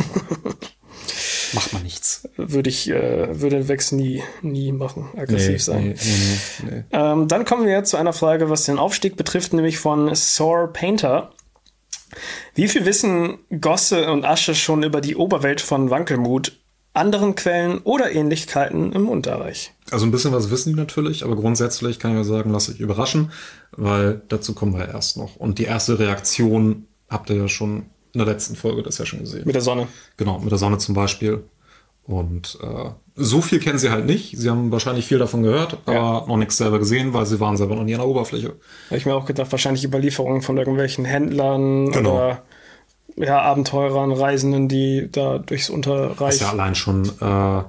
Speaker 2: Macht man nichts.
Speaker 1: Würde ich, äh, würde Vex nie, nie machen, aggressiv
Speaker 2: nee,
Speaker 1: sein.
Speaker 2: Nee, nee, nee.
Speaker 1: Ähm, dann kommen wir jetzt zu einer Frage, was den Aufstieg betrifft, nämlich von Sore Painter. Wie viel wissen Gosse und Asche schon über die Oberwelt von Wankelmut, anderen Quellen oder Ähnlichkeiten im Unterreich?
Speaker 2: Also ein bisschen was wissen die natürlich, aber grundsätzlich kann ich ja sagen, lasst euch überraschen, weil dazu kommen wir erst noch. Und die erste Reaktion habt ihr ja schon in der letzten Folge das ja schon gesehen.
Speaker 1: Mit der Sonne.
Speaker 2: Genau, mit der Sonne zum Beispiel. Und äh, so viel kennen sie halt nicht. Sie haben wahrscheinlich viel davon gehört, aber
Speaker 1: ja.
Speaker 2: noch nichts selber gesehen, weil sie waren selber noch nie an der Oberfläche.
Speaker 1: Habe ich mir auch gedacht, wahrscheinlich Überlieferungen von irgendwelchen Händlern
Speaker 2: genau.
Speaker 1: oder ja, Abenteurern, Reisenden, die da durchs Unterreich...
Speaker 2: Das ist ja allein schon, äh,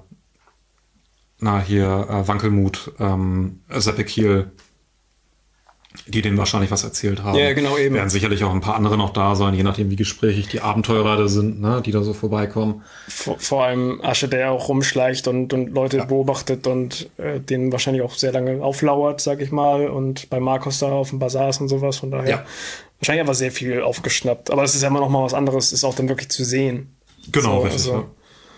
Speaker 2: na hier, äh, Wankelmut, ähm, Seppekiel, die denen wahrscheinlich was erzählt haben.
Speaker 1: Ja, genau, eben.
Speaker 2: Werden sicherlich auch ein paar andere noch da sein, je nachdem, wie gesprächig die Abenteurer da sind, ne, die da so vorbeikommen.
Speaker 1: Vor, vor allem Asche, der auch rumschleicht und, und Leute ja. beobachtet und äh, denen wahrscheinlich auch sehr lange auflauert, sag ich mal, und bei Markus da auf dem Bazar ist und sowas, von daher
Speaker 2: ja.
Speaker 1: wahrscheinlich aber sehr viel aufgeschnappt. Aber es ist ja immer noch mal was anderes, ist auch dann wirklich zu sehen.
Speaker 2: Genau,
Speaker 1: so,
Speaker 2: richtig.
Speaker 1: Also.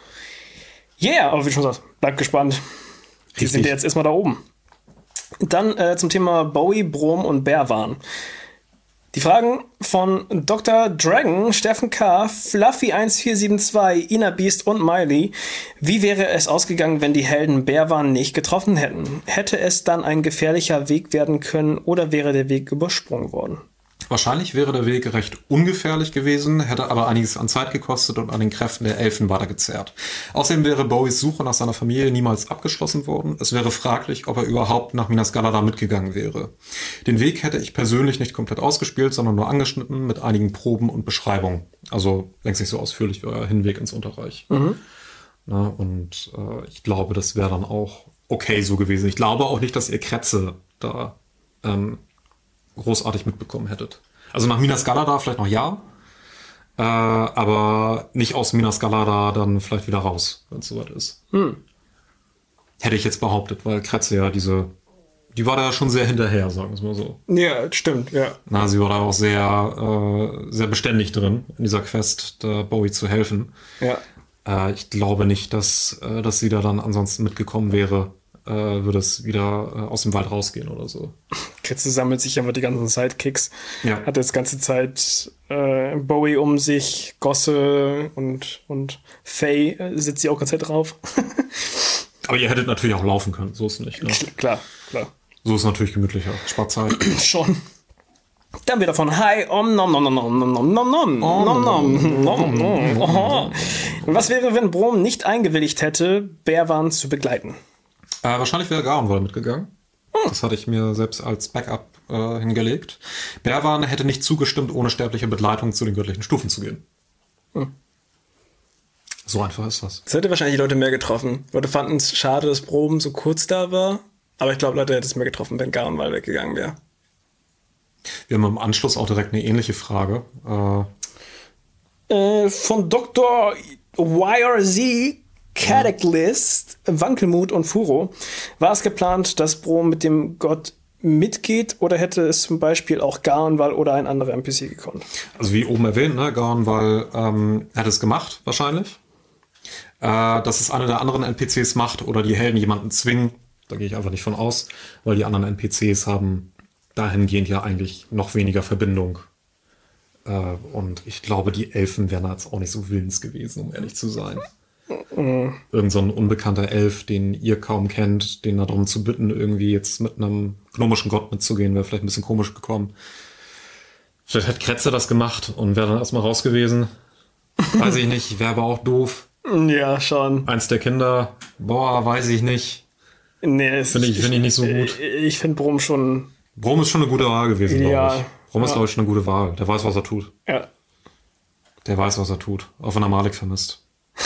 Speaker 1: Ja, yeah, aber wie schon gesagt, bleibt gespannt. Die
Speaker 2: richtig.
Speaker 1: sind ja jetzt erstmal da oben. Dann äh, zum Thema Bowie, Brom und Berwan. Die Fragen von Doktor Dragon, Steffen K., Fluffy eins vier sieben zwei, Ina Beast und Miley. Wie wäre es ausgegangen, wenn die Helden Berwan nicht getroffen hätten? Hätte es dann ein gefährlicher Weg werden können oder wäre der Weg übersprungen worden?
Speaker 2: Wahrscheinlich wäre der Weg recht ungefährlich gewesen, hätte aber einiges an Zeit gekostet und an den Kräften der Elfen weitergezerrt. Außerdem wäre Bowies Suche nach seiner Familie niemals abgeschlossen worden. Es wäre fraglich, ob er überhaupt nach Minas Galadar mitgegangen wäre. Den Weg hätte ich persönlich nicht komplett ausgespielt, sondern nur angeschnitten mit einigen Proben und Beschreibungen. Also längst nicht so ausführlich wie euer Hinweg ins Unterreich. Mhm. Na, und äh, ich glaube, das wäre dann auch okay so gewesen. Ich glaube auch nicht, dass ihr Krätze da ähm, großartig mitbekommen hättet. Also nach Minas Galadar vielleicht noch ja, äh, aber nicht aus Minas Galadar dann vielleicht wieder raus, wenn es soweit ist. Hm. Hätte ich jetzt behauptet, weil Kretze ja diese, die war da schon sehr hinterher, sagen wir es mal so.
Speaker 1: Ja, stimmt, ja.
Speaker 2: Na, sie war da auch sehr, äh, sehr beständig drin, in dieser Quest, da Bowie zu helfen.
Speaker 1: Ja.
Speaker 2: Äh, ich glaube nicht, dass, äh, dass sie da dann ansonsten mitgekommen wäre, äh, würde es wieder äh, aus dem Wald rausgehen oder so.
Speaker 1: Kretze sammelt sich einfach die ganzen Sidekicks.
Speaker 2: Ja.
Speaker 1: Hat jetzt ganze Zeit äh, Bowie um sich, Gosse und, und Faye äh, sitzt sie auch ganze Zeit drauf.
Speaker 2: Aber ihr hättet natürlich auch laufen können, so ist es nicht. Ne?
Speaker 1: Klar, klar.
Speaker 2: So ist es natürlich gemütlicher. Spart Zeit.
Speaker 1: Schon. Dann wieder von Hi, om nom nom nom nom nom nom nom nom nom nom nom. Was wäre, wenn Brom nicht eingewilligt hätte, Berwan zu begleiten?
Speaker 2: Äh, wahrscheinlich wäre Garenwall mitgegangen. Hm. Das hatte ich mir selbst als Backup äh, hingelegt. Berwan hätte nicht zugestimmt, ohne sterbliche Begleitung zu den göttlichen Stufen zu gehen. Hm. So einfach ist das.
Speaker 1: Das hätte wahrscheinlich die Leute mehr getroffen. Leute fanden es schade, dass Brom so kurz da war. Aber ich glaube, Leute hätten es mehr getroffen, wenn Garenwall weggegangen wäre.
Speaker 2: Wir haben im Anschluss auch direkt eine ähnliche Frage.
Speaker 1: Äh, äh, von Doktor Y R Z Cataclysm, Wankelmut und Furo. War es geplant, dass Brom mit dem Gott mitgeht oder hätte es zum Beispiel auch Garenwall oder ein anderer N P C gekonnt?
Speaker 2: Also wie oben erwähnt, ne, Garenwall ähm, hätte es gemacht, wahrscheinlich. Äh, dass es einer der anderen N P Cs macht oder die Helden jemanden zwingen, Da gehe ich einfach nicht von aus, weil die anderen N P Cs haben dahingehend ja eigentlich noch weniger Verbindung. Äh, und ich glaube, die Elfen wären jetzt auch nicht so willens gewesen, um ehrlich zu sein. Mhm. Irgend so ein unbekannter Elf, den ihr kaum kennt, den darum zu bitten, irgendwie jetzt mit einem gnomischen Gott mitzugehen, wäre vielleicht ein bisschen komisch gekommen. Vielleicht hätte Kretze das gemacht und wäre dann erstmal raus gewesen. Weiß ich nicht, wäre aber auch doof.
Speaker 1: Ja, schon.
Speaker 2: Eins der Kinder, boah, weiß ich nicht.
Speaker 1: Nee,
Speaker 2: finde ich, find ich nicht so gut.
Speaker 1: Ich, ich finde Brom schon...
Speaker 2: Brom ist schon eine gute Wahl gewesen, glaube
Speaker 1: ja,
Speaker 2: ich. Brom ist,
Speaker 1: ja.
Speaker 2: glaube ich, schon eine gute Wahl. Der weiß, was er tut.
Speaker 1: Ja.
Speaker 2: Der weiß, was er tut. Auch wenn er Malik vermisst.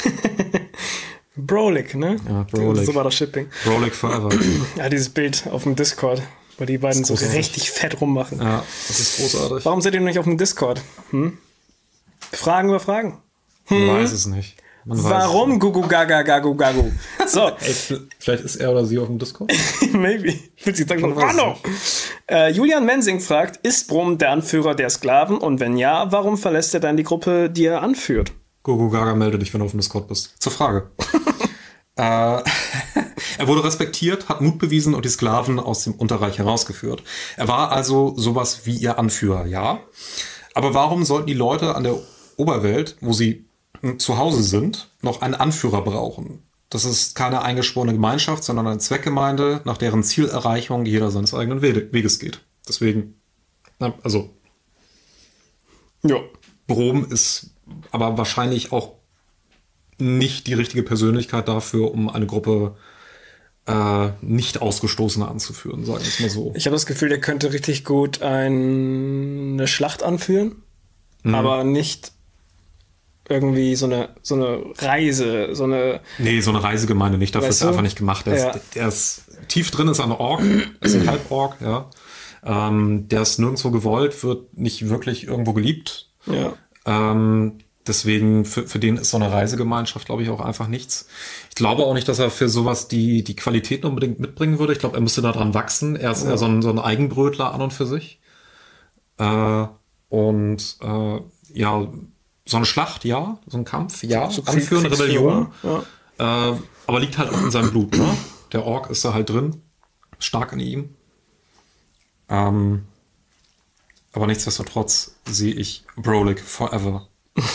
Speaker 1: Brolik, ne?
Speaker 2: Ja, Brolik.
Speaker 1: So war das Shipping.
Speaker 2: Brolik forever.
Speaker 1: Ja, dieses Bild auf dem Discord, weil die beiden so
Speaker 2: großartig.
Speaker 1: richtig fett rummachen.
Speaker 2: Ja, das ist großartig.
Speaker 1: Warum seid ihr noch nicht auf dem Discord? Hm? Fragen über Fragen.
Speaker 2: Man weiß es nicht. Man weiß
Speaker 1: Warum
Speaker 2: es
Speaker 1: Gugu Gaga Gagu Gagu? So.
Speaker 2: Ey, vielleicht ist er oder sie auf dem Discord?
Speaker 1: Maybe. Fühlt sich sagen, hallo. Äh, Julian Mensing fragt, ist Brom der Anführer der Sklaven? Und wenn ja, warum verlässt er dann die Gruppe, die er anführt?
Speaker 2: Gugu Gaga, melde dich, wenn du auf dem Discord bist. Zur Frage. äh, er wurde respektiert, hat Mut bewiesen und die Sklaven aus dem Unterreich herausgeführt. Er war also sowas wie ihr Anführer, ja. Aber warum sollten die Leute an der Oberwelt, wo sie zu Hause sind, noch einen Anführer brauchen? Das ist keine eingeschworene Gemeinschaft, sondern eine Zweckgemeinde, nach deren Zielerreichung jeder seines eigenen Weges geht. Deswegen, also,
Speaker 1: ja.
Speaker 2: Brom ist aber wahrscheinlich auch nicht die richtige Persönlichkeit dafür, um eine Gruppe äh, nicht Ausgestoßene anzuführen, sagen wir es mal so.
Speaker 1: Ich habe das Gefühl, der könnte richtig gut ein, eine Schlacht anführen, mhm. aber nicht irgendwie so eine, so eine Reise, so eine...
Speaker 2: Nee, so eine Reisegemeinde nicht, dafür ist er
Speaker 1: du?
Speaker 2: einfach nicht gemacht. Der,
Speaker 1: ja.
Speaker 2: ist, der ist tief drin, ist ein Ork, ist ein Halborg, ja. Ähm, der ist nirgendwo gewollt, wird nicht wirklich irgendwo geliebt.
Speaker 1: Ja.
Speaker 2: Ähm, deswegen, für, für den ist so eine Reisegemeinschaft, glaube ich, auch einfach nichts. Ich glaube auch nicht, dass er für sowas die, die Qualitäten unbedingt mitbringen würde. Ich glaube, er müsste daran wachsen. Er ist ja. eher so ein, so ein Eigenbrötler an und für sich. Äh, und äh, ja, so eine Schlacht, ja. So ein Kampf, ja.
Speaker 1: So
Speaker 2: Anführen, Rebellion.
Speaker 1: Ja.
Speaker 2: Äh, aber liegt halt auch in seinem Blut, ne? Der Ork ist da halt drin. Stark in ihm. Ähm, aber nichtsdestotrotz sehe ich Brolik forever.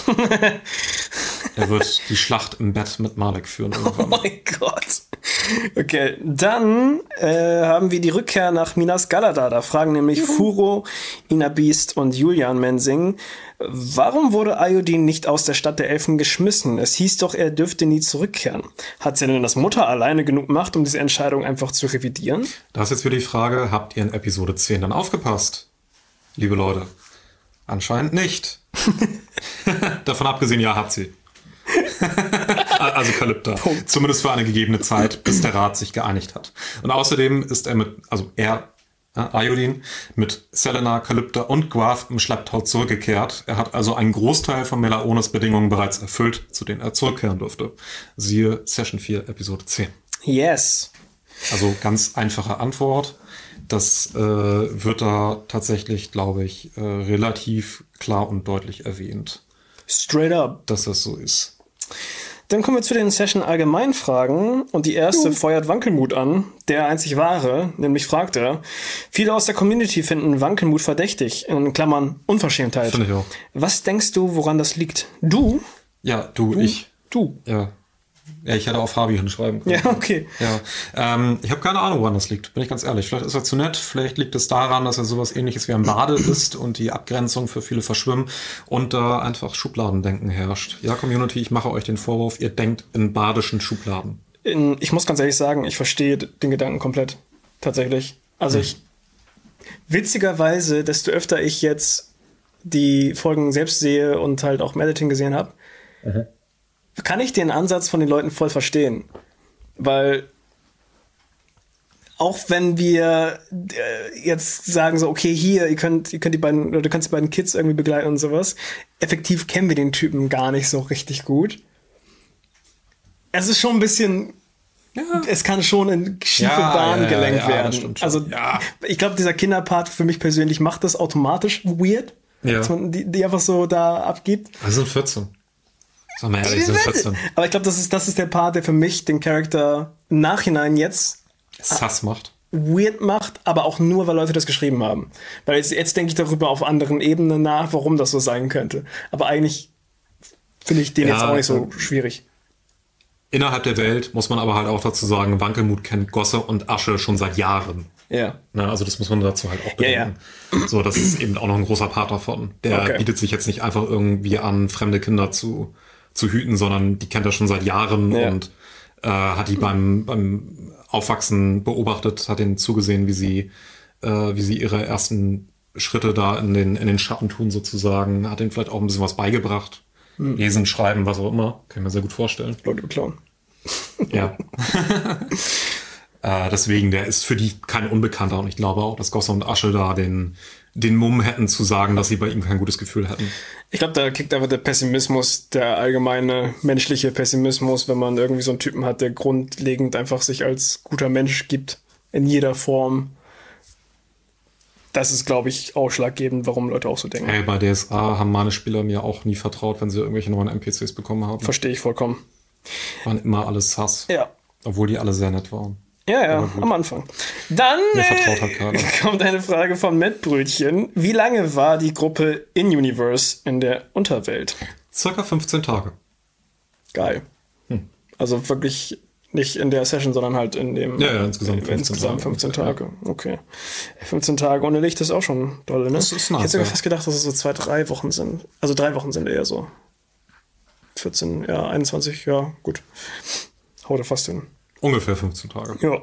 Speaker 2: Er wird die Schlacht im Bett mit Malik führen irgendwann.
Speaker 1: Oh mein Gott. Okay, dann äh, haben wir die Rückkehr nach Minas Galadar. Da fragen nämlich Juhu. Furo, Inabist und Julian Mensing, warum wurde Ayodin nicht aus der Stadt der Elfen geschmissen? Es hieß doch, er dürfte nie zurückkehren. Hat sie denn das Mutter alleine genug Macht, um diese Entscheidung einfach zu revidieren?
Speaker 2: Da ist jetzt wieder die Frage, habt ihr in Episode zehn dann aufgepasst? Liebe Leute, anscheinend nicht. Davon abgesehen, ja, hat sie. Also Kalypta. Punkt. Zumindest für eine gegebene Zeit, bis der Rat sich geeinigt hat. Und außerdem ist er mit, also er, äh, Ayodin, mit Selena, Kalypta und Gwath im Schlepptau zurückgekehrt. Er hat also einen Großteil von Melaones Bedingungen bereits erfüllt, zu denen er zurückkehren durfte. Siehe Session vier, Episode zehn.
Speaker 1: Yes.
Speaker 2: Also ganz einfache Antwort. Das äh, wird da tatsächlich, glaube ich, äh, relativ klar und deutlich erwähnt.
Speaker 1: Straight up.
Speaker 2: Dass das so ist.
Speaker 1: Dann kommen wir zu den Session-Allgemeinfragen. Und die erste uh. feuert Wankelmut an, der einzig wahre. Nämlich fragt er, viele aus der Community finden Wankelmut verdächtig. In Klammern Unverschämtheit.
Speaker 2: Finde ich auch.
Speaker 1: Was denkst du, woran das liegt? Du?
Speaker 2: Ja, du,
Speaker 1: du?
Speaker 2: ich.
Speaker 1: Du?
Speaker 2: Ja. Ja, ich hätte auf Fabi hinschreiben können.
Speaker 1: Ja, okay.
Speaker 2: Ja, ähm, ich habe keine Ahnung, woran das liegt, bin ich ganz ehrlich. Vielleicht ist er zu nett, vielleicht liegt es daran, dass er sowas Ähnliches wie ein Bade ist und die Abgrenzung für viele verschwimmen und da äh, einfach Schubladendenken herrscht. Ja, Community, ich mache euch den Vorwurf, ihr denkt in badischen Schubladen.
Speaker 1: In, ich muss ganz ehrlich sagen, ich verstehe den Gedanken komplett. Tatsächlich. Also hm. ich, witzigerweise, desto öfter ich jetzt die Folgen selbst sehe und halt auch Mediting gesehen habe, mhm. kann ich den Ansatz von den Leuten voll verstehen. Weil auch wenn wir äh, jetzt sagen so, okay, hier, ihr könnt, ihr könnt die beiden, oder du kannst die beiden Kids irgendwie begleiten und sowas, effektiv kennen wir den Typen gar nicht so richtig gut. Es ist schon ein bisschen, ja. es kann schon in schiefe
Speaker 2: ja,
Speaker 1: Bahn
Speaker 2: ja,
Speaker 1: gelenkt
Speaker 2: ja, ja,
Speaker 1: werden. Also
Speaker 2: ja.
Speaker 1: ich glaube, dieser Kinderpart für mich persönlich macht das automatisch weird,
Speaker 2: ja.
Speaker 1: dass man die, die einfach so da abgibt.
Speaker 2: Also sind vierzehn. Sag mal ehrlich, sind vierzehn.
Speaker 1: Aber ich glaube, das ist, das ist der Part, der für mich den Charakter im Nachhinein jetzt
Speaker 2: Sass macht.
Speaker 1: weird macht, aber auch nur, weil Leute das geschrieben haben. Weil jetzt, jetzt denke ich darüber auf anderen Ebenen nach, warum das so sein könnte. Aber eigentlich finde ich den
Speaker 2: Ja,
Speaker 1: jetzt auch nicht so
Speaker 2: äh,
Speaker 1: schwierig.
Speaker 2: Innerhalb der Welt muss man aber halt auch dazu sagen, Wankelmut kennt Gosse und Asche schon seit Jahren.
Speaker 1: Ja.
Speaker 2: Na, also das muss man dazu halt auch
Speaker 1: Ja,
Speaker 2: bedenken. So, das ist eben auch noch ein großer Part davon. Der
Speaker 1: Okay.
Speaker 2: bietet sich jetzt nicht einfach irgendwie an, fremde Kinder zu, zu hüten, sondern die kennt er schon seit Jahren
Speaker 1: Ja.
Speaker 2: und äh, hat die beim, beim Aufwachsen beobachtet, hat ihnen zugesehen, wie sie, äh, wie sie ihre ersten Schritte da in den, in den Schatten tun sozusagen, hat ihnen vielleicht auch ein bisschen was beigebracht. Lesen, schreiben, was auch immer. Kann ich mir sehr gut vorstellen.
Speaker 1: Leute beklauen.
Speaker 2: Ja. äh, deswegen, der ist für die kein Unbekannter und ich glaube auch, dass Gosse und Asche da den, den Mumm hätten zu sagen, dass sie bei ihm kein gutes Gefühl hätten.
Speaker 1: Ich glaube, da kickt einfach der Pessimismus, der allgemeine menschliche Pessimismus, wenn man irgendwie so einen Typen hat, der grundlegend einfach sich als guter Mensch gibt, in jeder Form. Das ist, glaube ich, ausschlaggebend, warum Leute auch so denken.
Speaker 2: Hey, bei D S A haben meine Spieler mir auch nie vertraut, wenn sie irgendwelche neuen N P Cs bekommen haben.
Speaker 1: Verstehe ich vollkommen.
Speaker 2: Waren immer alles Hass.
Speaker 1: Ja.
Speaker 2: Obwohl die alle sehr nett waren.
Speaker 1: Ja, ja, am Anfang. Dann
Speaker 2: Mir vertraut halt keiner.
Speaker 1: äh, kommt eine Frage von Mettbrötchen. Wie lange war die Gruppe In-Universe in der Unterwelt?
Speaker 2: Circa fünfzehn Tage.
Speaker 1: Geil.
Speaker 2: Hm.
Speaker 1: Also wirklich nicht in der Session, sondern halt in dem...
Speaker 2: Ja, ja, insgesamt fünfzehn
Speaker 1: insgesamt
Speaker 2: Tage.
Speaker 1: fünfzehn Tage. Okay. fünfzehn Tage ohne Licht ist auch schon dolle, ne?
Speaker 2: Das ist nice,
Speaker 1: ich hätte sogar
Speaker 2: ja.
Speaker 1: fast gedacht, dass es so zwei, drei Wochen sind. Also drei Wochen sind eher so. vierzehn, ja, einundzwanzig, ja, gut. Haut er fast hin.
Speaker 2: Ungefähr fünfzehn Tage.
Speaker 1: Ja.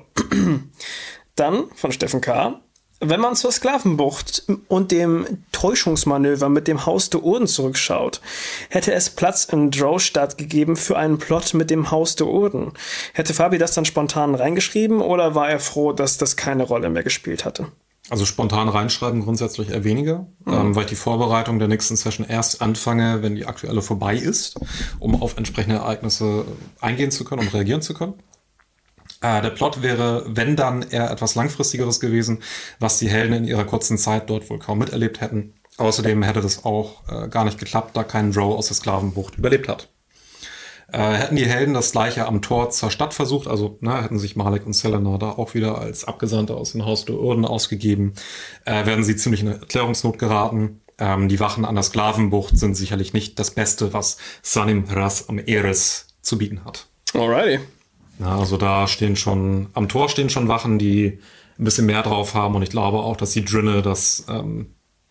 Speaker 1: Dann von Steffen K. Wenn man zur Sklavenbucht und dem Täuschungsmanöver mit dem Haus der Urden zurückschaut, hätte es Platz in Drowstadt gegeben für einen Plot mit dem Haus der Urden. Hätte Fabi das dann spontan reingeschrieben oder war er froh, dass das keine Rolle mehr gespielt hatte?
Speaker 2: Also spontan reinschreiben grundsätzlich eher weniger, mhm. ähm, weil ich die Vorbereitung der nächsten Session erst anfange, wenn die aktuelle vorbei ist, um auf entsprechende Ereignisse eingehen zu können und reagieren zu können. Äh, der Plot wäre, wenn dann eher etwas Langfristigeres gewesen, was die Helden in ihrer kurzen Zeit dort wohl kaum miterlebt hätten. Außerdem hätte das auch äh, gar nicht geklappt, da kein Drow aus der Sklavenbucht überlebt hat. Äh, hätten die Helden das gleiche am Tor zur Stadt versucht, also ne, hätten sich Malek und Selena da auch wieder als Abgesandte aus dem Haus der Urden ausgegeben, äh, werden sie ziemlich in Erklärungsnot geraten. Ähm, die Wachen an der Sklavenbucht sind sicherlich nicht das Beste, was Sanim Ras am Eres zu bieten hat.
Speaker 1: Alrighty.
Speaker 2: Ja, also da stehen schon, am Tor stehen schon Wachen, die ein bisschen mehr drauf haben und ich glaube auch, dass die Drinne das ähm,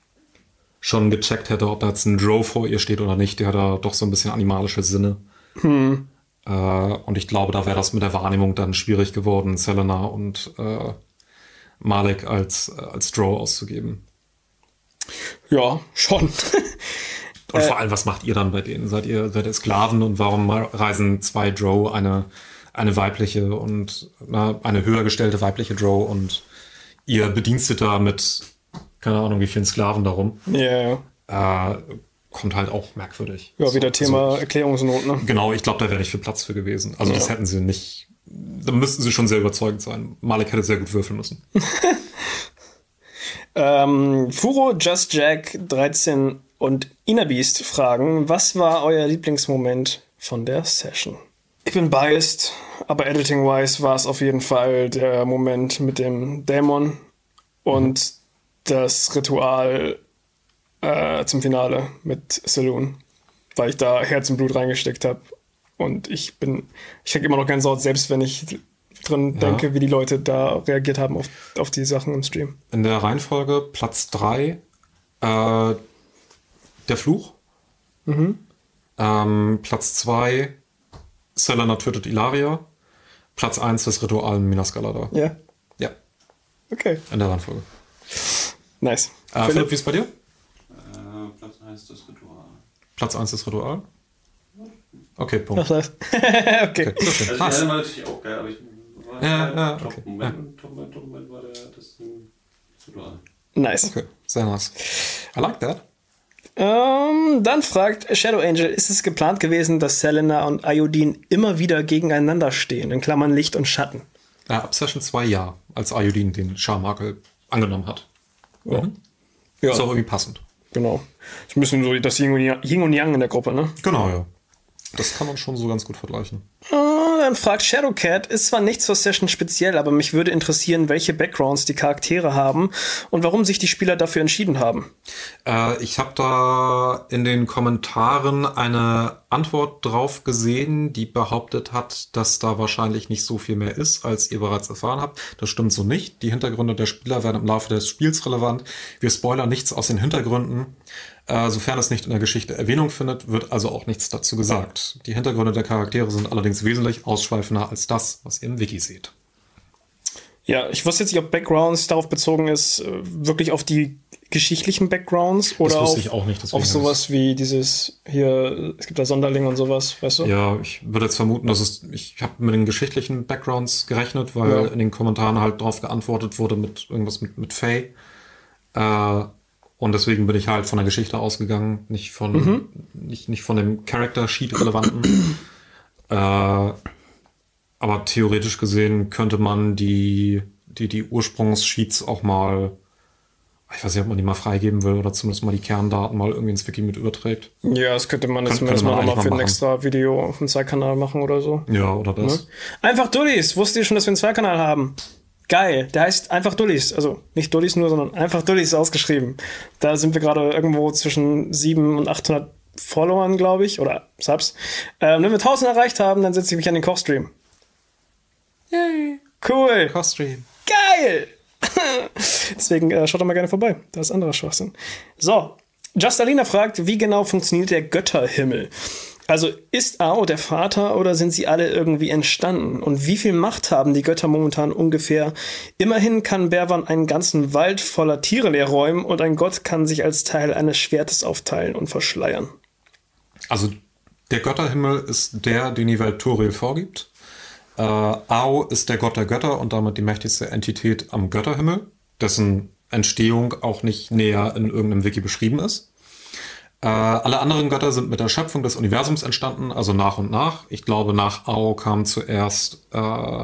Speaker 2: schon gecheckt hätte, ob da jetzt ein Drow vor ihr steht oder nicht. Die hat da doch so ein bisschen animalische Sinne. Hm. Äh, und ich glaube, da wäre das mit der Wahrnehmung dann schwierig geworden, Selena und äh, Malek als, äh, als Drow auszugeben.
Speaker 1: Ja, schon.
Speaker 2: Und vor allem, was macht ihr dann bei denen? Seid ihr, seid ihr Sklaven und warum reisen zwei Drow, eine eine weibliche und na, eine höher gestellte weibliche Drow und ihr Bediensteter mit, keine Ahnung, wie vielen Sklaven darum,
Speaker 1: Ja, yeah.
Speaker 2: äh, kommt halt auch merkwürdig.
Speaker 1: Ja, wieder
Speaker 2: so,
Speaker 1: Thema
Speaker 2: also,
Speaker 1: Erklärungsnot, ne?
Speaker 2: Genau, ich glaube, da wäre nicht viel Platz für gewesen. Also
Speaker 1: ja.
Speaker 2: das hätten sie nicht, da müssten sie schon sehr überzeugend sein. Malek hätte sehr gut würfeln müssen.
Speaker 1: ähm, Furo, Just Jack, dreizehn und Innerbeast fragen, was war euer Lieblingsmoment von der Session? Ich bin biased, aber editing-wise war es auf jeden Fall der Moment mit dem Dämon und mhm. das Ritual äh, zum Finale mit Saloon, weil ich da Herz und Blut reingesteckt habe. Und ich bin, ich krieg immer noch keinen Saut, selbst wenn ich drin ja. denke, wie die Leute da reagiert haben auf, auf die Sachen im Stream.
Speaker 2: In der Reihenfolge Platz drei, äh, der Fluch.
Speaker 1: Mhm.
Speaker 2: Ähm, Platz zwei, Selena tötet Ilaria. Platz eins, das Ritual Minas Galadar.
Speaker 1: Ja?
Speaker 2: Ja.
Speaker 1: Okay.
Speaker 2: In der Reihenfolge.
Speaker 1: Nice.
Speaker 2: Äh, Philipp, Philipp, wie ist bei dir?
Speaker 3: Äh, Platz eins, das Ritual.
Speaker 2: Platz eins, das Ritual? Okay, Punkt.
Speaker 1: Ach, das. okay.
Speaker 2: okay.
Speaker 3: Also die eine war natürlich auch geil, aber ich war
Speaker 2: ja, ja,
Speaker 3: Top
Speaker 2: okay.
Speaker 3: Moment, Top Moment, Top Moment war der, das Ritual.
Speaker 1: Nice.
Speaker 2: Okay, sehr nice. I like that.
Speaker 1: Ähm, dann fragt Shadow Angel, ist es geplant gewesen, dass Selena und Iodine immer wieder gegeneinander stehen, in Klammern Licht und Schatten?
Speaker 2: Ja, ab Session zwei ja, als Iodine den Scharmakel angenommen hat.
Speaker 1: Ja.
Speaker 2: Mhm.
Speaker 1: Ja.
Speaker 2: Ist auch irgendwie passend.
Speaker 1: Genau. Ist ein bisschen so das Yin und Yang, Yin und Yang in der Gruppe, ne?
Speaker 2: Genau, ja. Das kann man schon so ganz gut vergleichen.
Speaker 1: Äh, dann fragt Shadowcat, ist zwar nichts zur Session speziell, aber mich würde interessieren, welche Backgrounds die Charaktere haben und warum sich die Spieler dafür entschieden haben.
Speaker 2: Äh, ich habe da in den Kommentaren eine Antwort drauf gesehen, die behauptet hat, dass da wahrscheinlich nicht so viel mehr ist, als ihr bereits erfahren habt. Das stimmt so nicht. Die Hintergründe der Spieler werden im Laufe des Spiels relevant. Wir spoilern nichts aus den Hintergründen. Äh, sofern es nicht in der Geschichte Erwähnung findet, wird also auch nichts dazu gesagt. Die Hintergründe der Charaktere sind allerdings wesentlich ausschweifender als das, was ihr im Wiki seht.
Speaker 1: Ja, ich wusste jetzt nicht, ob Backgrounds darauf bezogen ist, wirklich auf die geschichtlichen Backgrounds oder auf,
Speaker 2: ich auch nicht,
Speaker 1: auf sowas wie dieses hier, es gibt da Sonderlinge und sowas, weißt du?
Speaker 2: Ja, ich würde jetzt vermuten, dass es, ich habe mit den geschichtlichen Backgrounds gerechnet, weil
Speaker 1: ja.
Speaker 2: in den Kommentaren halt drauf geantwortet wurde mit irgendwas mit, mit Faye. Äh, Und deswegen bin ich halt von der Geschichte ausgegangen, nicht von, mhm. nicht, nicht von dem Character Sheet relevanten. äh, aber theoretisch gesehen könnte man die, die, die Ursprungssheets auch mal, ich weiß nicht, ob man die mal freigeben will oder zumindest mal die Kerndaten mal irgendwie ins Wiki mit überträgt.
Speaker 1: Ja, das könnte man jetzt zumindest mal nochmal für ein extra Video auf dem Zweitkanal machen oder so.
Speaker 2: Ja, oder das.
Speaker 1: Ne? Einfach Dullis, wusstet ihr schon, dass wir einen Zweitkanal haben? Geil, der heißt einfach Dullis, also nicht Dullis nur, sondern einfach Dullis ausgeschrieben. Da sind wir gerade irgendwo zwischen sieben und achthundert Followern, glaube ich, oder Subs. Ähm, wenn wir tausend erreicht haben, dann setze ich mich an den Kochstream. Yay. Cool.
Speaker 2: Kochstream.
Speaker 1: Geil. Deswegen äh, schaut doch mal gerne vorbei. Da ist anderer Schwachsinn. So, Justalina fragt, wie genau funktioniert der Götterhimmel? Also ist A O der Vater oder sind sie alle irgendwie entstanden? Und wie viel Macht haben die Götter momentan ungefähr? Immerhin kann Berwan einen ganzen Wald voller Tiere leer räumen und ein Gott kann sich als Teil eines Schwertes aufteilen und verschleiern.
Speaker 2: Also der Götterhimmel ist der, den die Welt Toriel vorgibt. Äh, A O ist der Gott der Götter und damit die mächtigste Entität am Götterhimmel, dessen Entstehung auch nicht näher in irgendeinem Wiki beschrieben ist. Äh, alle anderen Götter sind mit der Schöpfung des Universums entstanden, also nach und nach. Ich glaube, nach A O kamen zuerst äh,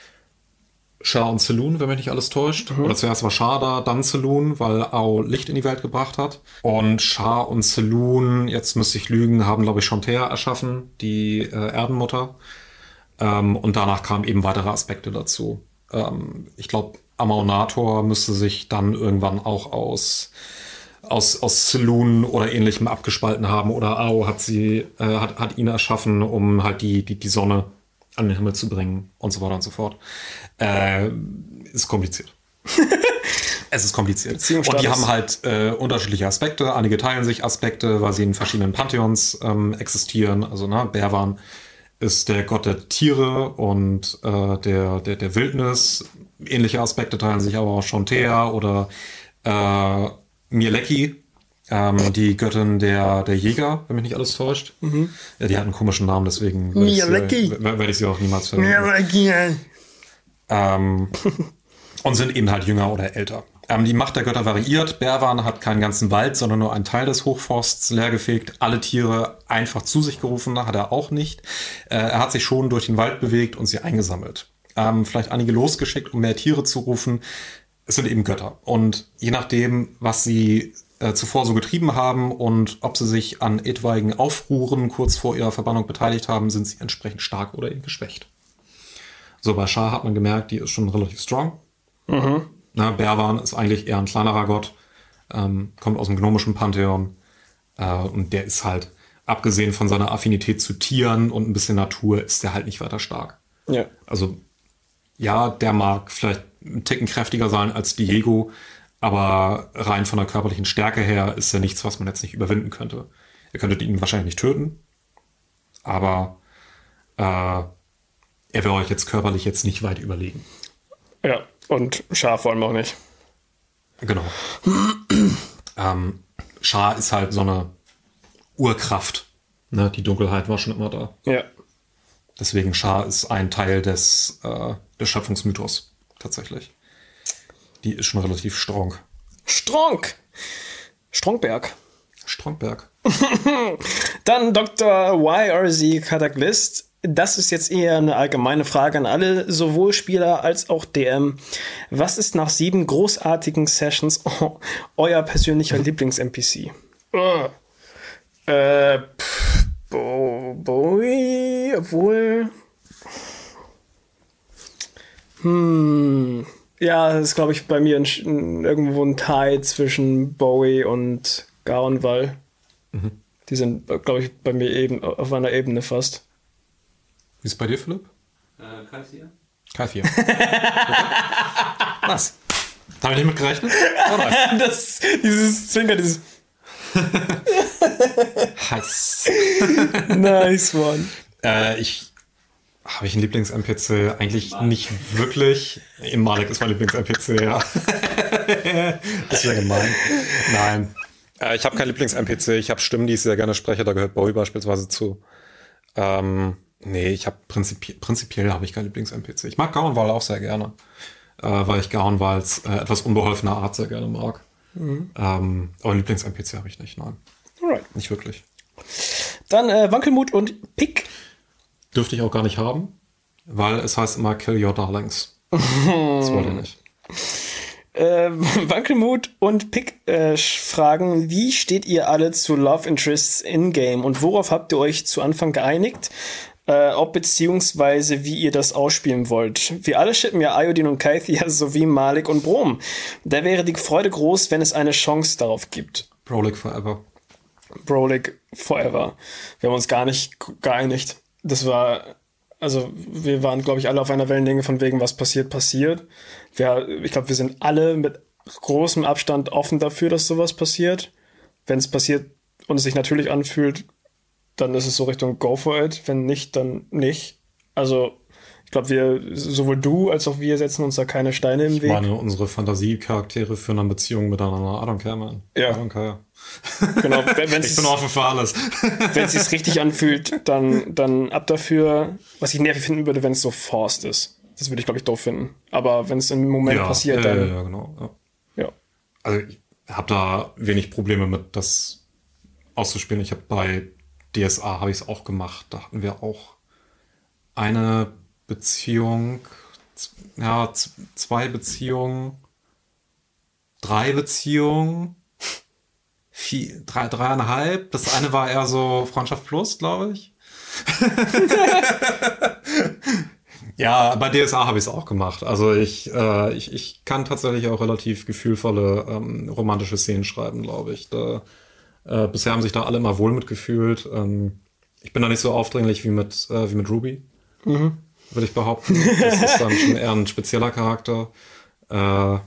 Speaker 2: Shah und Selûne, wenn mich nicht alles täuscht. Mhm. Oder zuerst war Shah da, dann Selûne, weil A O Licht in die Welt gebracht hat. Und Shah und Selûne, jetzt müsste ich lügen, haben, glaube ich, Shontea erschaffen, die äh, Erdenmutter. Ähm, und danach kamen eben weitere Aspekte dazu. Ähm, ich glaube, Amaunator müsste sich dann irgendwann auch aus aus, aus Selûne oder Ähnlichem abgespalten haben, oder A O hat sie, äh, hat, hat ihn erschaffen, um halt die, die, die Sonne an den Himmel zu bringen und so weiter und so fort. Äh, ist kompliziert. Es ist kompliziert. Und die haben halt äh, unterschiedliche Aspekte. Einige teilen sich Aspekte, weil sie in verschiedenen Pantheons ähm, existieren. Also, ne, Berwan ist der Gott der Tiere und äh, der, der, der Wildnis. Ähnliche Aspekte teilen sich aber auch Shontea oder äh, Mieleki, ähm, die Göttin der, der Jäger, wenn mich nicht alles täuscht. Mhm. Ja, die hat einen komischen Namen, deswegen werde ich, äh, werd ich sie auch niemals verwenden. ähm, und sind eben halt jünger oder älter. Ähm, die Macht der Götter variiert. Berwan hat keinen ganzen Wald, sondern nur einen Teil des Hochforsts leergefegt. Alle Tiere einfach zu sich gerufen, hat er auch nicht. Äh, er hat sich schon durch den Wald bewegt und sie eingesammelt. Ähm, vielleicht einige losgeschickt, um mehr Tiere zu rufen. Es sind eben Götter. Und je nachdem, was sie äh, zuvor so getrieben haben und ob sie sich an etwaigen Aufruhren kurz vor ihrer Verbannung beteiligt haben, sind sie entsprechend stark oder eben geschwächt. So, bei Shah hat man gemerkt, die ist schon relativ strong. Mhm. Na, Berwan ist eigentlich eher ein kleinerer Gott, ähm, kommt aus dem gnomischen Pantheon. Äh, und der ist halt, abgesehen von seiner Affinität zu Tieren und ein bisschen Natur, ist der halt nicht weiter stark.
Speaker 1: Ja.
Speaker 2: Also, ja, der mag vielleicht einen Ticken kräftiger sein als Diego, aber rein von der körperlichen Stärke her ist er nichts, was man jetzt nicht überwinden könnte. Ihr könntet ihn wahrscheinlich nicht töten, aber äh, er wäre euch jetzt körperlich jetzt nicht weit überlegen.
Speaker 1: Ja, und Shah vor allem auch nicht.
Speaker 2: Genau. ähm, Shah ist halt so eine Urkraft. Ne? Die Dunkelheit war schon immer da.
Speaker 1: Ja.
Speaker 2: Deswegen Shah ist ein Teil des, äh, des Schöpfungsmythos. Tatsächlich. Die ist schon relativ strong.
Speaker 1: Strong! Strongberg.
Speaker 2: Strongberg.
Speaker 1: Dann Doktor Y R Z Cataclysm. Das ist jetzt eher eine allgemeine Frage an alle, sowohl Spieler als auch D M. Was ist nach sieben großartigen Sessions oh, euer persönlicher mhm. Lieblings-N P C? Uh. Äh, pff, Bo Bowie, obwohl... Hm. Ja, das ist, glaube ich, bei mir ein, ein, irgendwo ein Tie zwischen Bowie und Garonwall. Mhm. Die sind, glaube ich, bei mir eben auf einer Ebene fast.
Speaker 2: Wie ist es bei dir, Philipp?
Speaker 3: Äh, K vier.
Speaker 2: K vier. Was? Da habe ich nicht mit gerechnet?
Speaker 1: das, dieses Zwinker, dieses
Speaker 2: heiß.
Speaker 1: Nice one.
Speaker 2: Äh, ich habe ich einen Lieblings-N P C? Eigentlich Malik. Nicht wirklich. Malik ist mein Lieblings-N P C, ja. Das wäre gemein. Nein. Äh, ich habe keinen Lieblings-N P C. Ich habe Stimmen, die ich sehr gerne spreche. Da gehört Bowie beispielsweise zu. Ähm, nee, ich habe prinzipi- prinzipiell habe ich keinen Lieblings-N P C. Ich mag Garonwall auch sehr gerne. Äh, weil ich Garonwalls äh, etwas unbeholfene Art sehr gerne mag. Mhm. Ähm, aber einen Lieblings-N P C habe ich nicht, nein.
Speaker 1: Alright.
Speaker 2: Nicht wirklich.
Speaker 1: Dann äh, Wankelmut und Pick.
Speaker 2: Dürfte ich auch gar nicht haben, weil es heißt immer Kill Your Darlings. Das wollte ich nicht.
Speaker 1: Äh, Wankelmut und Pick äh, fragen, wie steht ihr alle zu Love Interests in-game und worauf habt ihr euch zu Anfang geeinigt? Äh, ob beziehungsweise wie ihr das ausspielen wollt. Wir alle schippen ja Iodine und Kythia sowie Malik und Brom. Da wäre die Freude groß, wenn es eine Chance darauf gibt.
Speaker 2: Brolik forever.
Speaker 1: Brolik forever. Wir haben uns gar nicht geeinigt. Das war, also wir waren, glaube ich, alle auf einer Wellenlänge von wegen, was passiert, passiert. Wir, ich glaube, wir sind alle mit großem Abstand offen dafür, dass sowas passiert. Wenn es passiert und es sich natürlich anfühlt, dann ist es so Richtung Go for it. Wenn nicht, dann nicht. Also ich glaube, wir, sowohl du als auch wir setzen uns da keine Steine im
Speaker 2: ich
Speaker 1: Weg.
Speaker 2: Ich meine, unsere Fantasiecharaktere führen eine Beziehung miteinander. I don't care, man.
Speaker 1: Ja.
Speaker 2: I don't care.
Speaker 1: Genau, wenn
Speaker 2: ich bin offen für alles.
Speaker 1: Wenn es sich richtig anfühlt, dann, dann ab dafür. Was ich nervig finden würde, wenn es so forced ist. Das würde ich, glaube ich, doof finden. Aber wenn es im Moment
Speaker 2: ja,
Speaker 1: passiert,
Speaker 2: ja,
Speaker 1: dann...
Speaker 2: Ja, ja, genau.
Speaker 1: Ja.
Speaker 2: ja. Also ich habe da wenig Probleme mit, das auszuspielen. Ich habe bei D S A habe ich es auch gemacht. Da hatten wir auch eine Beziehung, ja, z- zwei Beziehungen, drei Beziehungen, vier, drei, dreieinhalb. Das eine war eher so Freundschaft plus, glaube ich. Ja, bei D S A habe ich es auch gemacht. Also ich, äh, ich, ich kann tatsächlich auch relativ gefühlvolle ähm, romantische Szenen schreiben, glaube ich. Da, äh, bisher haben sich da alle immer wohl mitgefühlt. Ähm, ich bin da nicht so aufdringlich wie mit, äh, wie mit Ruby, mhm. würde ich behaupten. Das ist dann schon eher ein spezieller Charakter. Äh, aber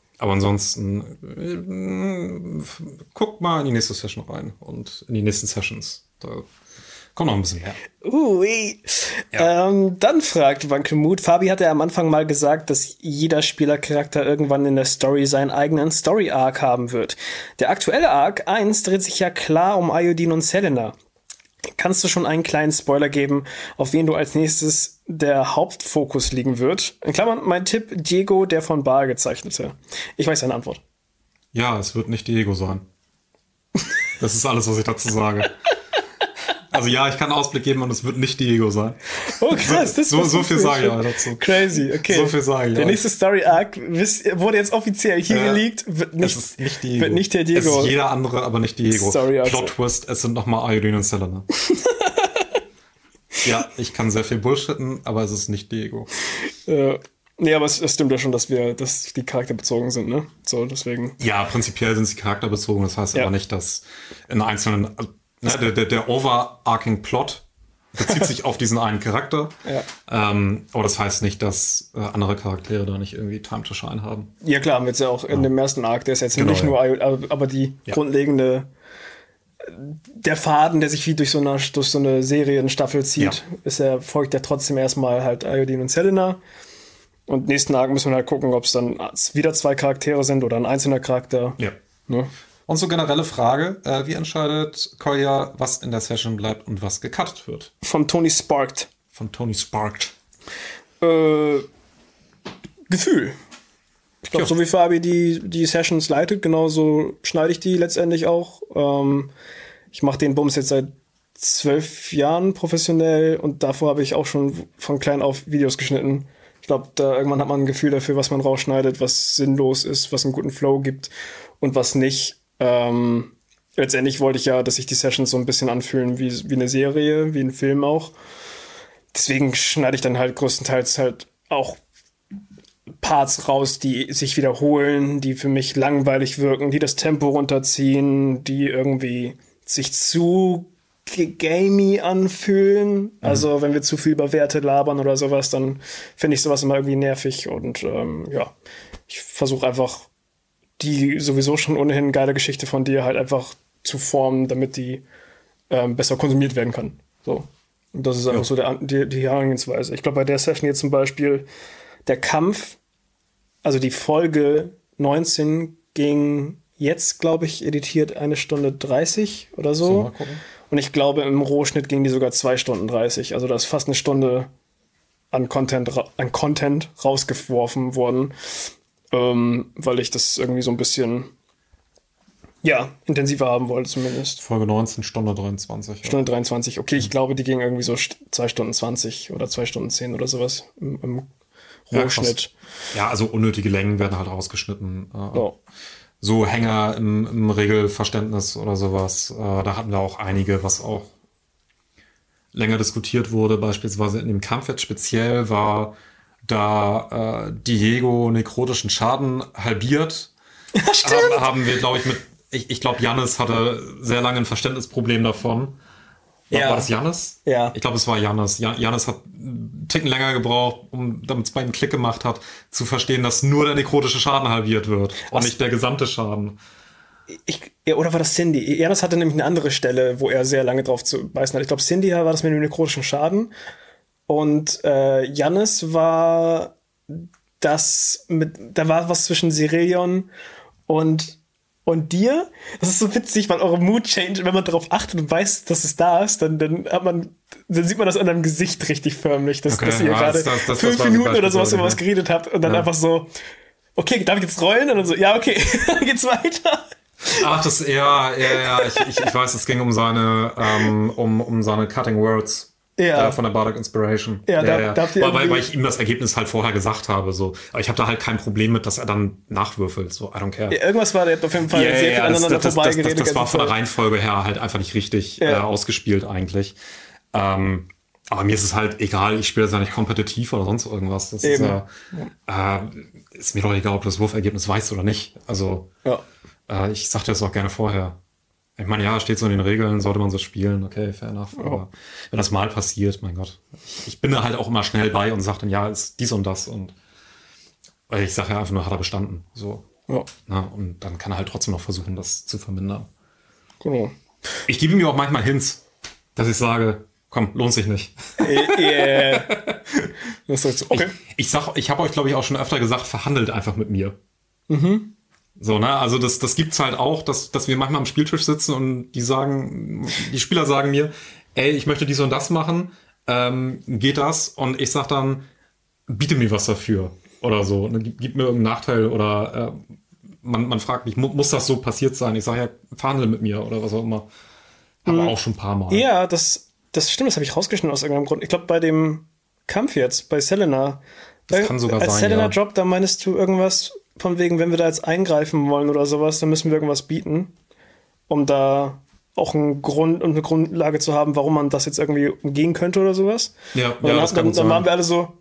Speaker 2: ansonsten äh, guckt mal in die nächste Session rein und in die nächsten Sessions. Da kommt noch ein bisschen mehr.
Speaker 1: Ui. Ja. Ähm, dann fragt Wankelmut, Fabi hatte ja am Anfang mal gesagt, dass jeder Spielercharakter irgendwann in der Story seinen eigenen Story-Arc haben wird. Der aktuelle Arc eins dreht sich ja klar um Iodine und Selena. Kannst du schon einen kleinen Spoiler geben, auf wen du als nächstes der Hauptfokus liegen wird? In Klammern, mein Tipp, Diego, der von Baal gezeichnete. Ich weiß deine Antwort.
Speaker 2: Ja, es wird nicht Diego sein. Das ist alles, was ich dazu sage. Also ja, ich kann einen Ausblick geben und es wird nicht Diego sein.
Speaker 1: Oh krass, das
Speaker 2: so, so viel sage ich aber dazu.
Speaker 1: Crazy, okay.
Speaker 2: So viel sage ich.
Speaker 1: Der nächste Story Arc wurde jetzt offiziell hier ja, geleakt, wird nicht,
Speaker 2: es ist nicht Diego.
Speaker 1: Wird nicht der Diego.
Speaker 2: Es ist jeder andere, aber nicht Diego.
Speaker 1: Story
Speaker 2: Plot Twist, es sind nochmal Iodine und Selena. Ja, ich kann sehr viel bullshitten, aber es ist nicht Diego.
Speaker 1: Äh, nee, aber es, es stimmt ja schon, dass wir, dass die charakterbezogen sind, ne? So, deswegen.
Speaker 2: Ja, prinzipiell sind sie charakterbezogen, das heißt
Speaker 1: ja.
Speaker 2: aber nicht, dass in einzelnen, ne, der, der, der overarching Plot bezieht sich auf diesen einen Charakter.
Speaker 1: Ja.
Speaker 2: Ähm, aber das heißt nicht, dass äh, andere Charaktere da nicht irgendwie Time to Shine haben.
Speaker 1: Ja klar, haben wir jetzt ja auch in ja. dem ersten Arc, der ist jetzt genau, nicht nur, ja. aber, aber die ja. grundlegende, der Faden, der sich wie durch so eine, durch so eine Serienstaffel zieht, ja. ist er, folgt ja trotzdem erstmal halt Iodine und Selena. Und nächsten Arc müssen wir halt gucken, ob es dann wieder zwei Charaktere sind oder ein einzelner Charakter.
Speaker 2: Ja.
Speaker 1: Ne?
Speaker 2: Und so generelle Frage, äh, wie entscheidet Kolja, was in der Session bleibt und was gecuttet wird?
Speaker 1: Von Tony Sparked.
Speaker 2: Von Tony Sparked.
Speaker 1: Äh, Gefühl. Ich glaube, so wie Fabi die, die Sessions leitet, genauso schneide ich die letztendlich auch. Ähm, ich mache den Bums jetzt seit zwölf Jahren professionell und davor habe ich auch schon von klein auf Videos geschnitten. Ich glaube, da irgendwann hat man ein Gefühl dafür, was man rausschneidet, was sinnlos ist, was einen guten Flow gibt und was nicht. Ähm, letztendlich wollte ich ja, dass sich die Sessions so ein bisschen anfühlen wie, wie eine Serie, wie ein Film auch. Deswegen schneide ich dann halt größtenteils halt auch Parts raus, die sich wiederholen, die für mich langweilig wirken, die das Tempo runterziehen, die irgendwie sich zu g- gamey anfühlen. Mhm. Also wenn wir zu viel über Werte labern oder sowas, dann finde ich sowas immer irgendwie nervig. Und ähm, ja, ich versuche einfach die sowieso schon ohnehin geile Geschichte von dir halt einfach zu formen, damit die ähm, besser konsumiert werden kann. So. Und das ist einfach ja. so der, die, die Herangehensweise. Ich glaube, bei der Session jetzt zum Beispiel der Kampf, also die Folge neunzehn ging jetzt, glaube ich, editiert eine Stunde dreißig oder so. so mal gucken. Und ich glaube, im Rohschnitt ging die sogar zwei Stunden dreißig. Also da ist fast eine Stunde an Content, an Content rausgeworfen worden, ähm, weil ich das irgendwie so ein bisschen ja, intensiver haben wollte zumindest.
Speaker 2: Folge neunzehn, Stunde dreiundzwanzig. Ja.
Speaker 1: Stunde dreiundzwanzig. Okay, ich glaube, die ging irgendwie so zwei Stunden zwanzig oder zwei Stunden zehn oder sowas im, im Rohschnitt.
Speaker 2: Ja, ja, also unnötige Längen werden halt rausgeschnitten. Äh,
Speaker 1: oh.
Speaker 2: So Hänger im, im Regelverständnis oder sowas. Äh, da hatten wir auch einige, was auch länger diskutiert wurde. Beispielsweise in dem Kampf jetzt speziell war da äh, Diego nekrotischen Schaden halbiert.
Speaker 1: Ja, stimmt.
Speaker 2: Haben, haben wir, glaube ich, mit Ich, ich glaube, Jannis hatte sehr lange ein Verständnisproblem davon. War,
Speaker 1: ja.
Speaker 2: war das Jannis?
Speaker 1: Ja.
Speaker 2: Ich glaube, es war Jannis. Jannis hat einen Ticken länger gebraucht, um, damit es bei ihm Klick gemacht hat, zu verstehen, dass nur der nekrotische Schaden halbiert wird Was? und nicht der gesamte Schaden.
Speaker 1: Ich, oder war das Cindy? Jannis hatte nämlich eine andere Stelle, wo er sehr lange drauf zu beißen hat. Ich glaube, Cindy war das mit dem nekrotischen Schaden. Und äh, Jannis war das mit, da war was zwischen Sirillion und Und dir, das ist so witzig, weil eure Mood Change, wenn man darauf achtet und weiß, dass es da ist, dann, dann hat man, dann sieht man das an deinem Gesicht richtig förmlich, dass, okay, dass ihr ja, gerade das, das, fünf das Minuten oder sowas über was geredet habt und dann ja. einfach so, okay, darf ich jetzt rollen? Und dann so, ja, okay, dann geht's weiter.
Speaker 2: Ach, das, ja, ja, ja, ich, ich, ich weiß, es ging um seine, ähm, um, um seine Cutting Words. Ja. Äh, von der Bardic Inspiration.
Speaker 1: Ja,
Speaker 2: ja,
Speaker 1: da,
Speaker 2: ja.
Speaker 1: Da
Speaker 2: weil, weil, weil ich ihm das Ergebnis halt vorher gesagt habe. So. Aber ich habe da halt kein Problem mit, dass er dann nachwürfelt. So, I don't care.
Speaker 1: Ja, irgendwas war der auf jeden Fall
Speaker 2: yeah,
Speaker 1: sehr
Speaker 2: yeah,
Speaker 1: viel aneinander
Speaker 2: das, das,
Speaker 1: vorbeigeredet.
Speaker 2: Das, das, das war von der Reihenfolge her halt einfach nicht richtig ja. äh, ausgespielt eigentlich. Ähm, aber mir ist es halt egal, ich spiele das ja nicht kompetitiv oder sonst irgendwas. Das ist, äh, äh, ist mir doch egal, ob du das Wurfergebnis weißt oder nicht. Also
Speaker 1: ja.
Speaker 2: äh, ich sagte das auch gerne vorher. Ich meine, ja, steht so in den Regeln, sollte man so spielen, okay, fair enough. Aber oh. wenn das mal passiert, mein Gott. Ich, ich bin da halt auch immer schnell bei und sage dann, ja, ist dies und das. Und weil ich sage ja einfach nur, hat er bestanden. So.
Speaker 1: Ja.
Speaker 2: Na, und dann kann er halt trotzdem noch versuchen, das zu vermindern.
Speaker 1: Genau.
Speaker 2: Ich gebe mir auch manchmal Hints, dass ich sage, komm, lohnt sich nicht.
Speaker 1: Yeah. Das heißt, okay.
Speaker 2: Ich, ich, sag, ich habe euch, glaube ich, auch schon öfter gesagt, verhandelt einfach mit mir.
Speaker 1: Mhm.
Speaker 2: So, ne, also das, das gibt's halt auch, dass, dass wir manchmal am Spieltisch sitzen und die sagen, die Spieler sagen mir, ey, ich möchte dies und das machen, ähm, geht das? Und ich sag dann, biete mir was dafür oder so, ne, gib, gib mir irgendeinen Nachteil oder äh, man, man fragt mich, mu- muss das so passiert sein? Ich sage ja, verhandle mit mir oder was auch immer. Aber mhm. auch schon ein paar Mal.
Speaker 1: Ja, das, das stimmt, das habe ich rausgeschnitten aus irgendeinem Grund. Ich glaube, bei dem Kampf jetzt, bei Selena,
Speaker 2: das
Speaker 1: bei,
Speaker 2: kann sogar
Speaker 1: als
Speaker 2: sein,
Speaker 1: Selena
Speaker 2: ja.
Speaker 1: droppt, da meinst du irgendwas von wegen, wenn wir da jetzt eingreifen wollen oder sowas, dann müssen wir irgendwas bieten, um da auch einen Grund und eine Grundlage zu haben, warum man das jetzt irgendwie umgehen könnte oder sowas.
Speaker 2: Ja,
Speaker 1: und dann,
Speaker 2: ja, das
Speaker 1: dann,
Speaker 2: kann
Speaker 1: dann waren wir alle so,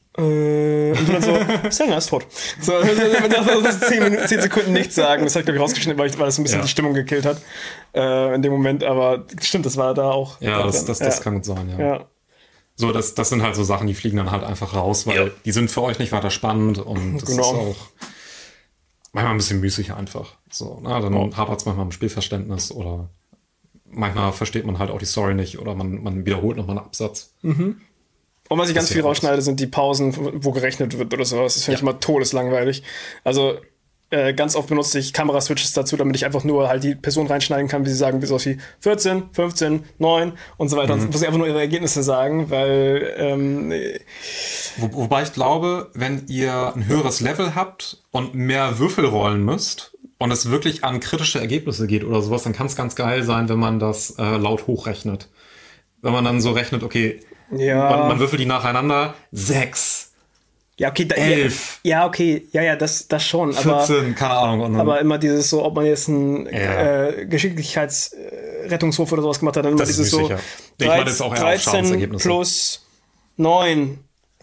Speaker 1: äh, und dann so, Selena ist tot. So, das zehn, Minuten, zehn Sekunden nichts sagen. Das habe ich, glaube ich, rausgeschnitten, weil, ich, weil das ein bisschen
Speaker 2: ja.
Speaker 1: die Stimmung gekillt hat äh, in dem Moment. Aber stimmt, das war da auch.
Speaker 2: Ja, das, das, das
Speaker 1: ja.
Speaker 2: kann gut sein, ja.
Speaker 1: ja.
Speaker 2: So, das, das sind halt so Sachen, die fliegen dann halt einfach raus, weil
Speaker 1: ja.
Speaker 2: die sind für euch nicht weiter spannend und das
Speaker 1: genau.
Speaker 2: ist auch manchmal ein bisschen müßig einfach. So, na, dann oh. hapert es manchmal im Spielverständnis oder manchmal versteht man halt auch die Story nicht oder man, man wiederholt nochmal einen Absatz.
Speaker 1: Mhm. Und was ich ganz viel rausschneide, sind die Pausen, wo gerechnet wird oder sowas. Das finde ja. ich immer todeslangweilig. Also äh, ganz oft benutze ich Kameraswitches dazu, damit ich einfach nur halt die Person reinschneiden kann, wie sie sagen, bis auf die vierzehn, fünfzehn, neun und so weiter. Mhm. Und wo sie einfach nur ihre Ergebnisse sagen, weil ähm,
Speaker 2: Wo, wobei ich glaube, wenn ihr ein höheres Level habt und mehr Würfel rollen müsst und es wirklich an kritische Ergebnisse geht oder sowas, dann kann es ganz geil sein, wenn man das äh, laut hochrechnet. Wenn man dann so rechnet, okay,
Speaker 1: ja.
Speaker 2: man, man würfelt die nacheinander, sechs,
Speaker 1: ja, okay, da,
Speaker 2: elf.
Speaker 1: Ja, okay, ja, ja, das, das schon. Aber,
Speaker 2: vierzehn, keine Ahnung. Und dann,
Speaker 1: aber immer dieses so, ob man jetzt einen
Speaker 2: ja.
Speaker 1: äh, Geschicklichkeitsrettungswurf oder sowas gemacht hat, dann immer
Speaker 2: das
Speaker 1: dieses
Speaker 2: ist
Speaker 1: so
Speaker 2: sicher. Ich meine jetzt auch eher auf
Speaker 1: dreizehn
Speaker 2: Schadensergebnisse.
Speaker 1: plus neun.
Speaker 2: Ja.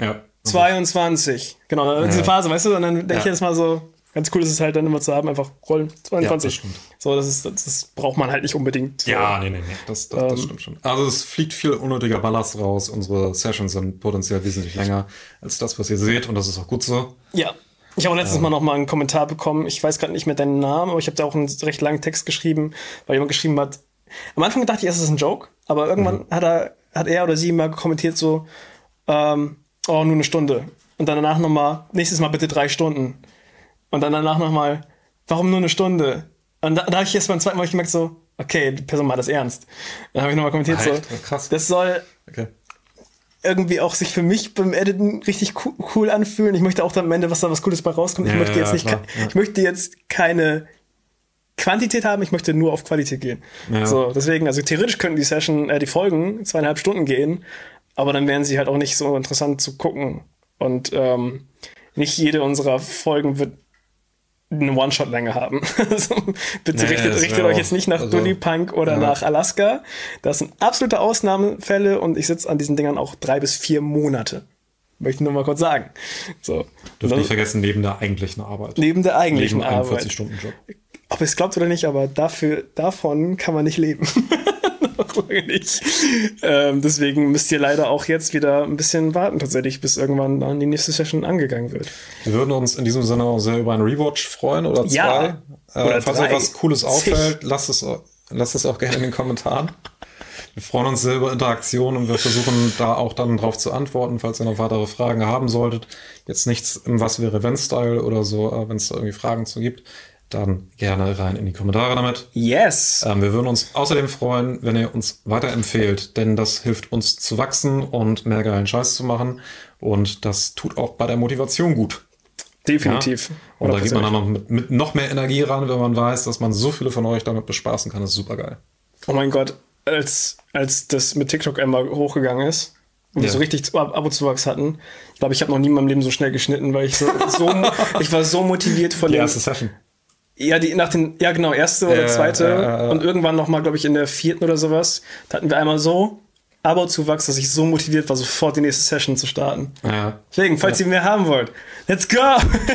Speaker 1: zweiundzwanzig. Genau,
Speaker 2: Ja.
Speaker 1: diese Phase, weißt du? Und dann denke ich
Speaker 2: Ja.
Speaker 1: jetzt mal so, ganz cool ist es halt dann immer zu haben, einfach rollen. zweiundzwanzig.
Speaker 2: Ja, das stimmt.
Speaker 1: So, das, ist, das, das braucht man halt nicht unbedingt. So.
Speaker 2: Ja, nee, nee, nee, das, das, das
Speaker 1: Ähm.
Speaker 2: stimmt schon. Also es fliegt viel unnötiger Ballast raus. Unsere Sessions sind potenziell wesentlich länger als das, was ihr seht, und das ist auch gut so.
Speaker 1: Ja. Ich habe letztens mal noch mal einen Kommentar bekommen. Ich weiß gerade nicht mehr deinen Namen, aber ich habe da auch einen recht langen Text geschrieben, weil jemand geschrieben hat. Am Anfang dachte ich, es ist ein Joke, aber irgendwann
Speaker 2: Mhm.
Speaker 1: hat er, hat er oder sie mal kommentiert so, ähm, oh, nur eine Stunde. Und dann danach nochmal, nächstes Mal bitte drei Stunden. Und dann danach nochmal, warum nur eine Stunde? Und da, da habe ich jetzt beim zweiten Mal gemerkt so, okay, die Person meint das ernst. Dann habe ich nochmal kommentiert so,
Speaker 2: Echt? Krass.
Speaker 1: das soll
Speaker 2: Okay.
Speaker 1: irgendwie auch sich für mich beim Editen richtig co- cool anfühlen. Ich möchte auch dann am Ende, was da was Cooles bei rauskommt. Ich
Speaker 2: Ja,
Speaker 1: möchte
Speaker 2: ja,
Speaker 1: jetzt nicht,
Speaker 2: klar,
Speaker 1: ke-
Speaker 2: ja.
Speaker 1: ich möchte jetzt keine Quantität haben, ich möchte nur auf Qualität gehen.
Speaker 2: Ja.
Speaker 1: So, deswegen, also theoretisch könnten die Session, äh, die Folgen zweieinhalb Stunden gehen, aber dann wären sie halt auch nicht so interessant zu gucken. Und ähm, nicht jede unserer Folgen wird eine One-Shot-Länge haben. Also, bitte
Speaker 2: Nee,
Speaker 1: richtet,
Speaker 2: das
Speaker 1: richtet
Speaker 2: wär
Speaker 1: euch
Speaker 2: auch-
Speaker 1: jetzt nicht nach
Speaker 2: also,
Speaker 1: Dully Punk oder
Speaker 2: ja.
Speaker 1: nach Alaska. Das sind absolute Ausnahmefälle und ich sitze an diesen Dingern auch drei bis vier Monate. Möchte ich nur mal kurz sagen. So.
Speaker 2: Dürft
Speaker 1: Und
Speaker 2: nicht vergessen, neben der eigentlichen Arbeit.
Speaker 1: neben der eigentlichen
Speaker 2: Neben einem
Speaker 1: Arbeit.
Speaker 2: vierzig-Stunden-Job.
Speaker 1: Ob ihr es glaubt oder nicht, aber dafür, davon kann man nicht leben. Noch lange nicht. Ähm, deswegen müsst ihr leider auch jetzt wieder ein bisschen warten, tatsächlich, bis irgendwann dann die nächste Session angegangen wird.
Speaker 2: Wir würden uns in diesem Sinne auch sehr über einen Rewatch freuen oder zwei.
Speaker 1: Ja.
Speaker 2: Äh,
Speaker 1: Oder
Speaker 2: falls
Speaker 1: drei.
Speaker 2: euch was Cooles
Speaker 1: Zig.
Speaker 2: auffällt, lasst es, lasst es auch gerne in den Kommentaren. Wir freuen uns sehr über Interaktion und wir versuchen da auch dann drauf zu antworten, falls ihr noch weitere Fragen haben solltet. Jetzt nichts im Was wäre wenn-Style oder so, aber wenn es da irgendwie Fragen zu gibt, dann gerne rein in die Kommentare damit.
Speaker 1: Yes!
Speaker 2: Ähm, wir würden uns außerdem freuen, wenn ihr uns weiterempfehlt, denn das hilft uns zu wachsen und mehr geilen Scheiß zu machen. Und das tut auch bei der Motivation gut.
Speaker 1: Definitiv.
Speaker 2: Ja? Und da geht man dann noch mit, mit noch mehr Energie ran, wenn man weiß, dass man so viele von euch damit bespaßen kann. Das ist super geil.
Speaker 1: Oh mein Gott, als, als das mit TikTok einmal hochgegangen ist und wir
Speaker 2: Ja.
Speaker 1: so richtig Ab- Abo-Zuwachs hatten, ich glaube, ich habe noch nie in meinem Leben so schnell geschnitten, weil ich so, so ich war so motiviert von
Speaker 2: Die
Speaker 1: dem.
Speaker 2: erste Session.
Speaker 1: Ja, die nach den, ja genau, erste oder
Speaker 2: Äh,
Speaker 1: zweite
Speaker 2: äh, äh,
Speaker 1: und irgendwann nochmal, glaube ich, in der vierten oder sowas, da hatten wir einmal so Abo-Zuwachs, dass ich so motiviert war, sofort die nächste Session zu starten.
Speaker 2: Ja.
Speaker 1: Deswegen, falls ihr mehr haben wollt, let's go!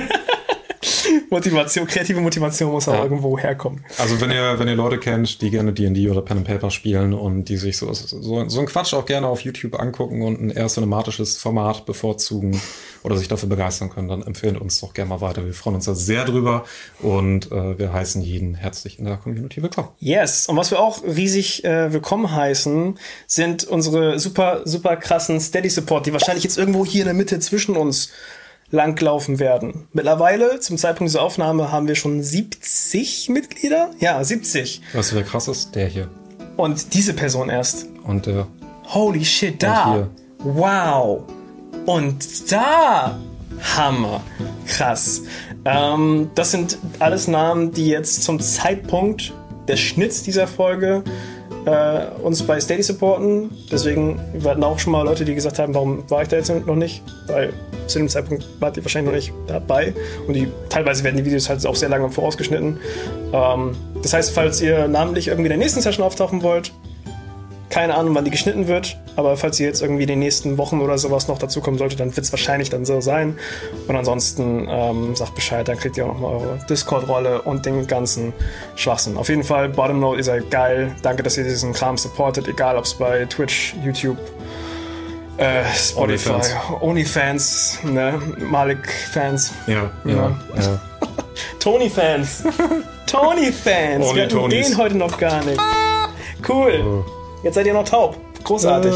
Speaker 1: Motivation, kreative Motivation muss auch
Speaker 2: Ja.
Speaker 1: irgendwo herkommen.
Speaker 2: Also wenn ihr, wenn ihr Leute kennt, die gerne D und D oder Pen and Paper spielen und die sich so, so, so einen Quatsch auch gerne auf YouTube angucken und ein eher cinematisches Format bevorzugen oder sich dafür begeistern können, dann empfehlen uns doch gerne mal weiter. Wir freuen uns da sehr drüber und äh, wir heißen jeden herzlich in der Community willkommen.
Speaker 1: Yes, und was wir auch riesig äh, willkommen heißen, sind unsere super, super krassen Steady-Support, die wahrscheinlich jetzt irgendwo hier in der Mitte zwischen uns langlaufen werden. Mittlerweile, zum Zeitpunkt dieser Aufnahme, haben wir schon siebzig Mitglieder? Ja, siebzig.
Speaker 2: Weißt du, wer krass ist? Der hier.
Speaker 1: Und diese Person erst.
Speaker 2: Und der.
Speaker 1: Holy shit, da.
Speaker 2: hier.
Speaker 1: Wow. Und da. Hammer. Krass. Ähm, das sind alles Namen, die jetzt zum Zeitpunkt des Schnitts dieser Folge äh, uns bei Steady supporten. Deswegen, wir hatten auch schon mal Leute, die gesagt haben, warum war ich da jetzt noch nicht? Weil zu dem Zeitpunkt wart ihr wahrscheinlich noch nicht dabei. Und die, teilweise werden die Videos halt auch sehr lange vorausgeschnitten. Ähm, das heißt, falls ihr namentlich irgendwie in der nächsten Session auftauchen wollt, keine Ahnung, wann die geschnitten wird, aber falls ihr jetzt irgendwie in den nächsten Wochen oder sowas noch dazukommen sollte, dann wird es wahrscheinlich dann so sein. Und ansonsten ähm, sagt Bescheid, dann kriegt ihr auch nochmal eure Discord-Rolle und den ganzen Schwachsinn. Auf jeden Fall, Bottom Note, ihr seid geil. Danke, dass ihr diesen Kram supportet, egal ob es bei Twitch, YouTube, äh, Spotify,
Speaker 2: OnlyFans.
Speaker 1: OnlyFans, ne, Malik-Fans,
Speaker 2: Ja,
Speaker 1: Ja.
Speaker 2: ja, ja.
Speaker 1: Tony-Fans. Tony-Fans.
Speaker 2: Only
Speaker 1: Wir hatten
Speaker 2: Tonys.
Speaker 1: den heute noch gar nicht. Cool. Jetzt seid ihr noch taub. Großartig.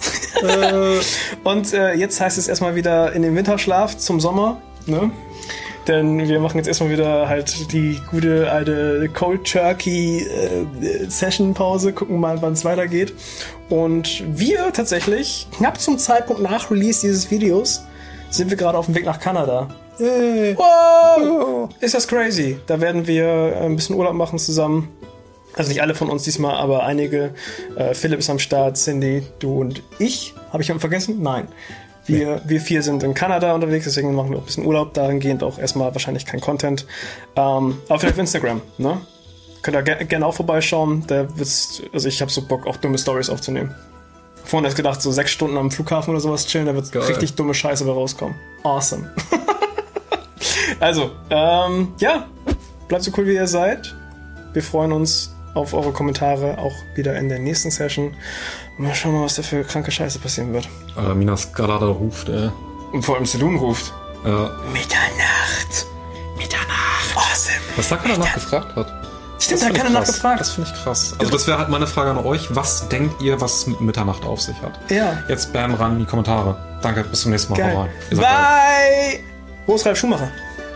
Speaker 2: Äh,
Speaker 1: Und äh, jetzt heißt es erstmal wieder in den Winterschlaf zum Sommer, ne? Denn wir machen jetzt erstmal wieder halt die gute alte Cold Turkey äh, Session Pause, gucken mal, wann es weitergeht. Und wir tatsächlich, knapp zum Zeitpunkt nach Release dieses Videos, sind wir gerade auf dem Weg nach Kanada.
Speaker 2: Yay.
Speaker 1: Wow! Ist das crazy? Da werden wir ein bisschen Urlaub machen zusammen. Also nicht alle von uns diesmal, aber einige. Äh, Philipp ist am Start, Cindy, du und ich. Habe ich jemanden vergessen? Nein. Wir, wir vier sind in Kanada unterwegs, deswegen machen wir auch ein bisschen Urlaub. Dahingehend auch erstmal wahrscheinlich kein Content. Ähm, aber vielleicht auf Instagram, ne? Könnt ihr ge gerne auch vorbeischauen. Da wird's, also ich habe so Bock, auch dumme Stories aufzunehmen. Vorhin hast gedacht, so sechs Stunden am Flughafen oder sowas chillen, da wird
Speaker 2: Geil.
Speaker 1: richtig dumme Scheiße bei rauskommen. Awesome. Also, ähm, ja, bleibt so cool, wie ihr seid. Wir freuen uns auf eure Kommentare auch wieder in der nächsten Session. Und mal schauen, was da für kranke Scheiße passieren wird.
Speaker 2: Äh, Minas gerade ruft, ey.
Speaker 1: Und vor allem Saloon ruft.
Speaker 2: Ja.
Speaker 1: Mitternacht. Mitternacht. Awesome.
Speaker 2: Was da keiner nachgefragt hat.
Speaker 1: Stimmt,
Speaker 2: Das
Speaker 1: da hat
Speaker 2: find
Speaker 1: keiner
Speaker 2: ich krass.
Speaker 1: nachgefragt.
Speaker 2: Das finde ich krass. Also das wäre halt meine Frage an euch. Was denkt ihr, was es mit Mitternacht auf sich hat?
Speaker 1: Ja.
Speaker 2: Jetzt bam rein in die Kommentare. Danke, bis zum nächsten Mal. Hau
Speaker 1: Geil.
Speaker 2: rein. Ihr seid geil.
Speaker 1: Bye! Wo ist Ralf Schumacher?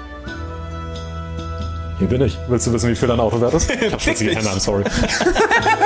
Speaker 2: Hier bin ich. Willst du wissen, wie viel dein Auto wert ist? Ich hab schwitzige
Speaker 1: Fick dich.
Speaker 2: Hände, I'm sorry.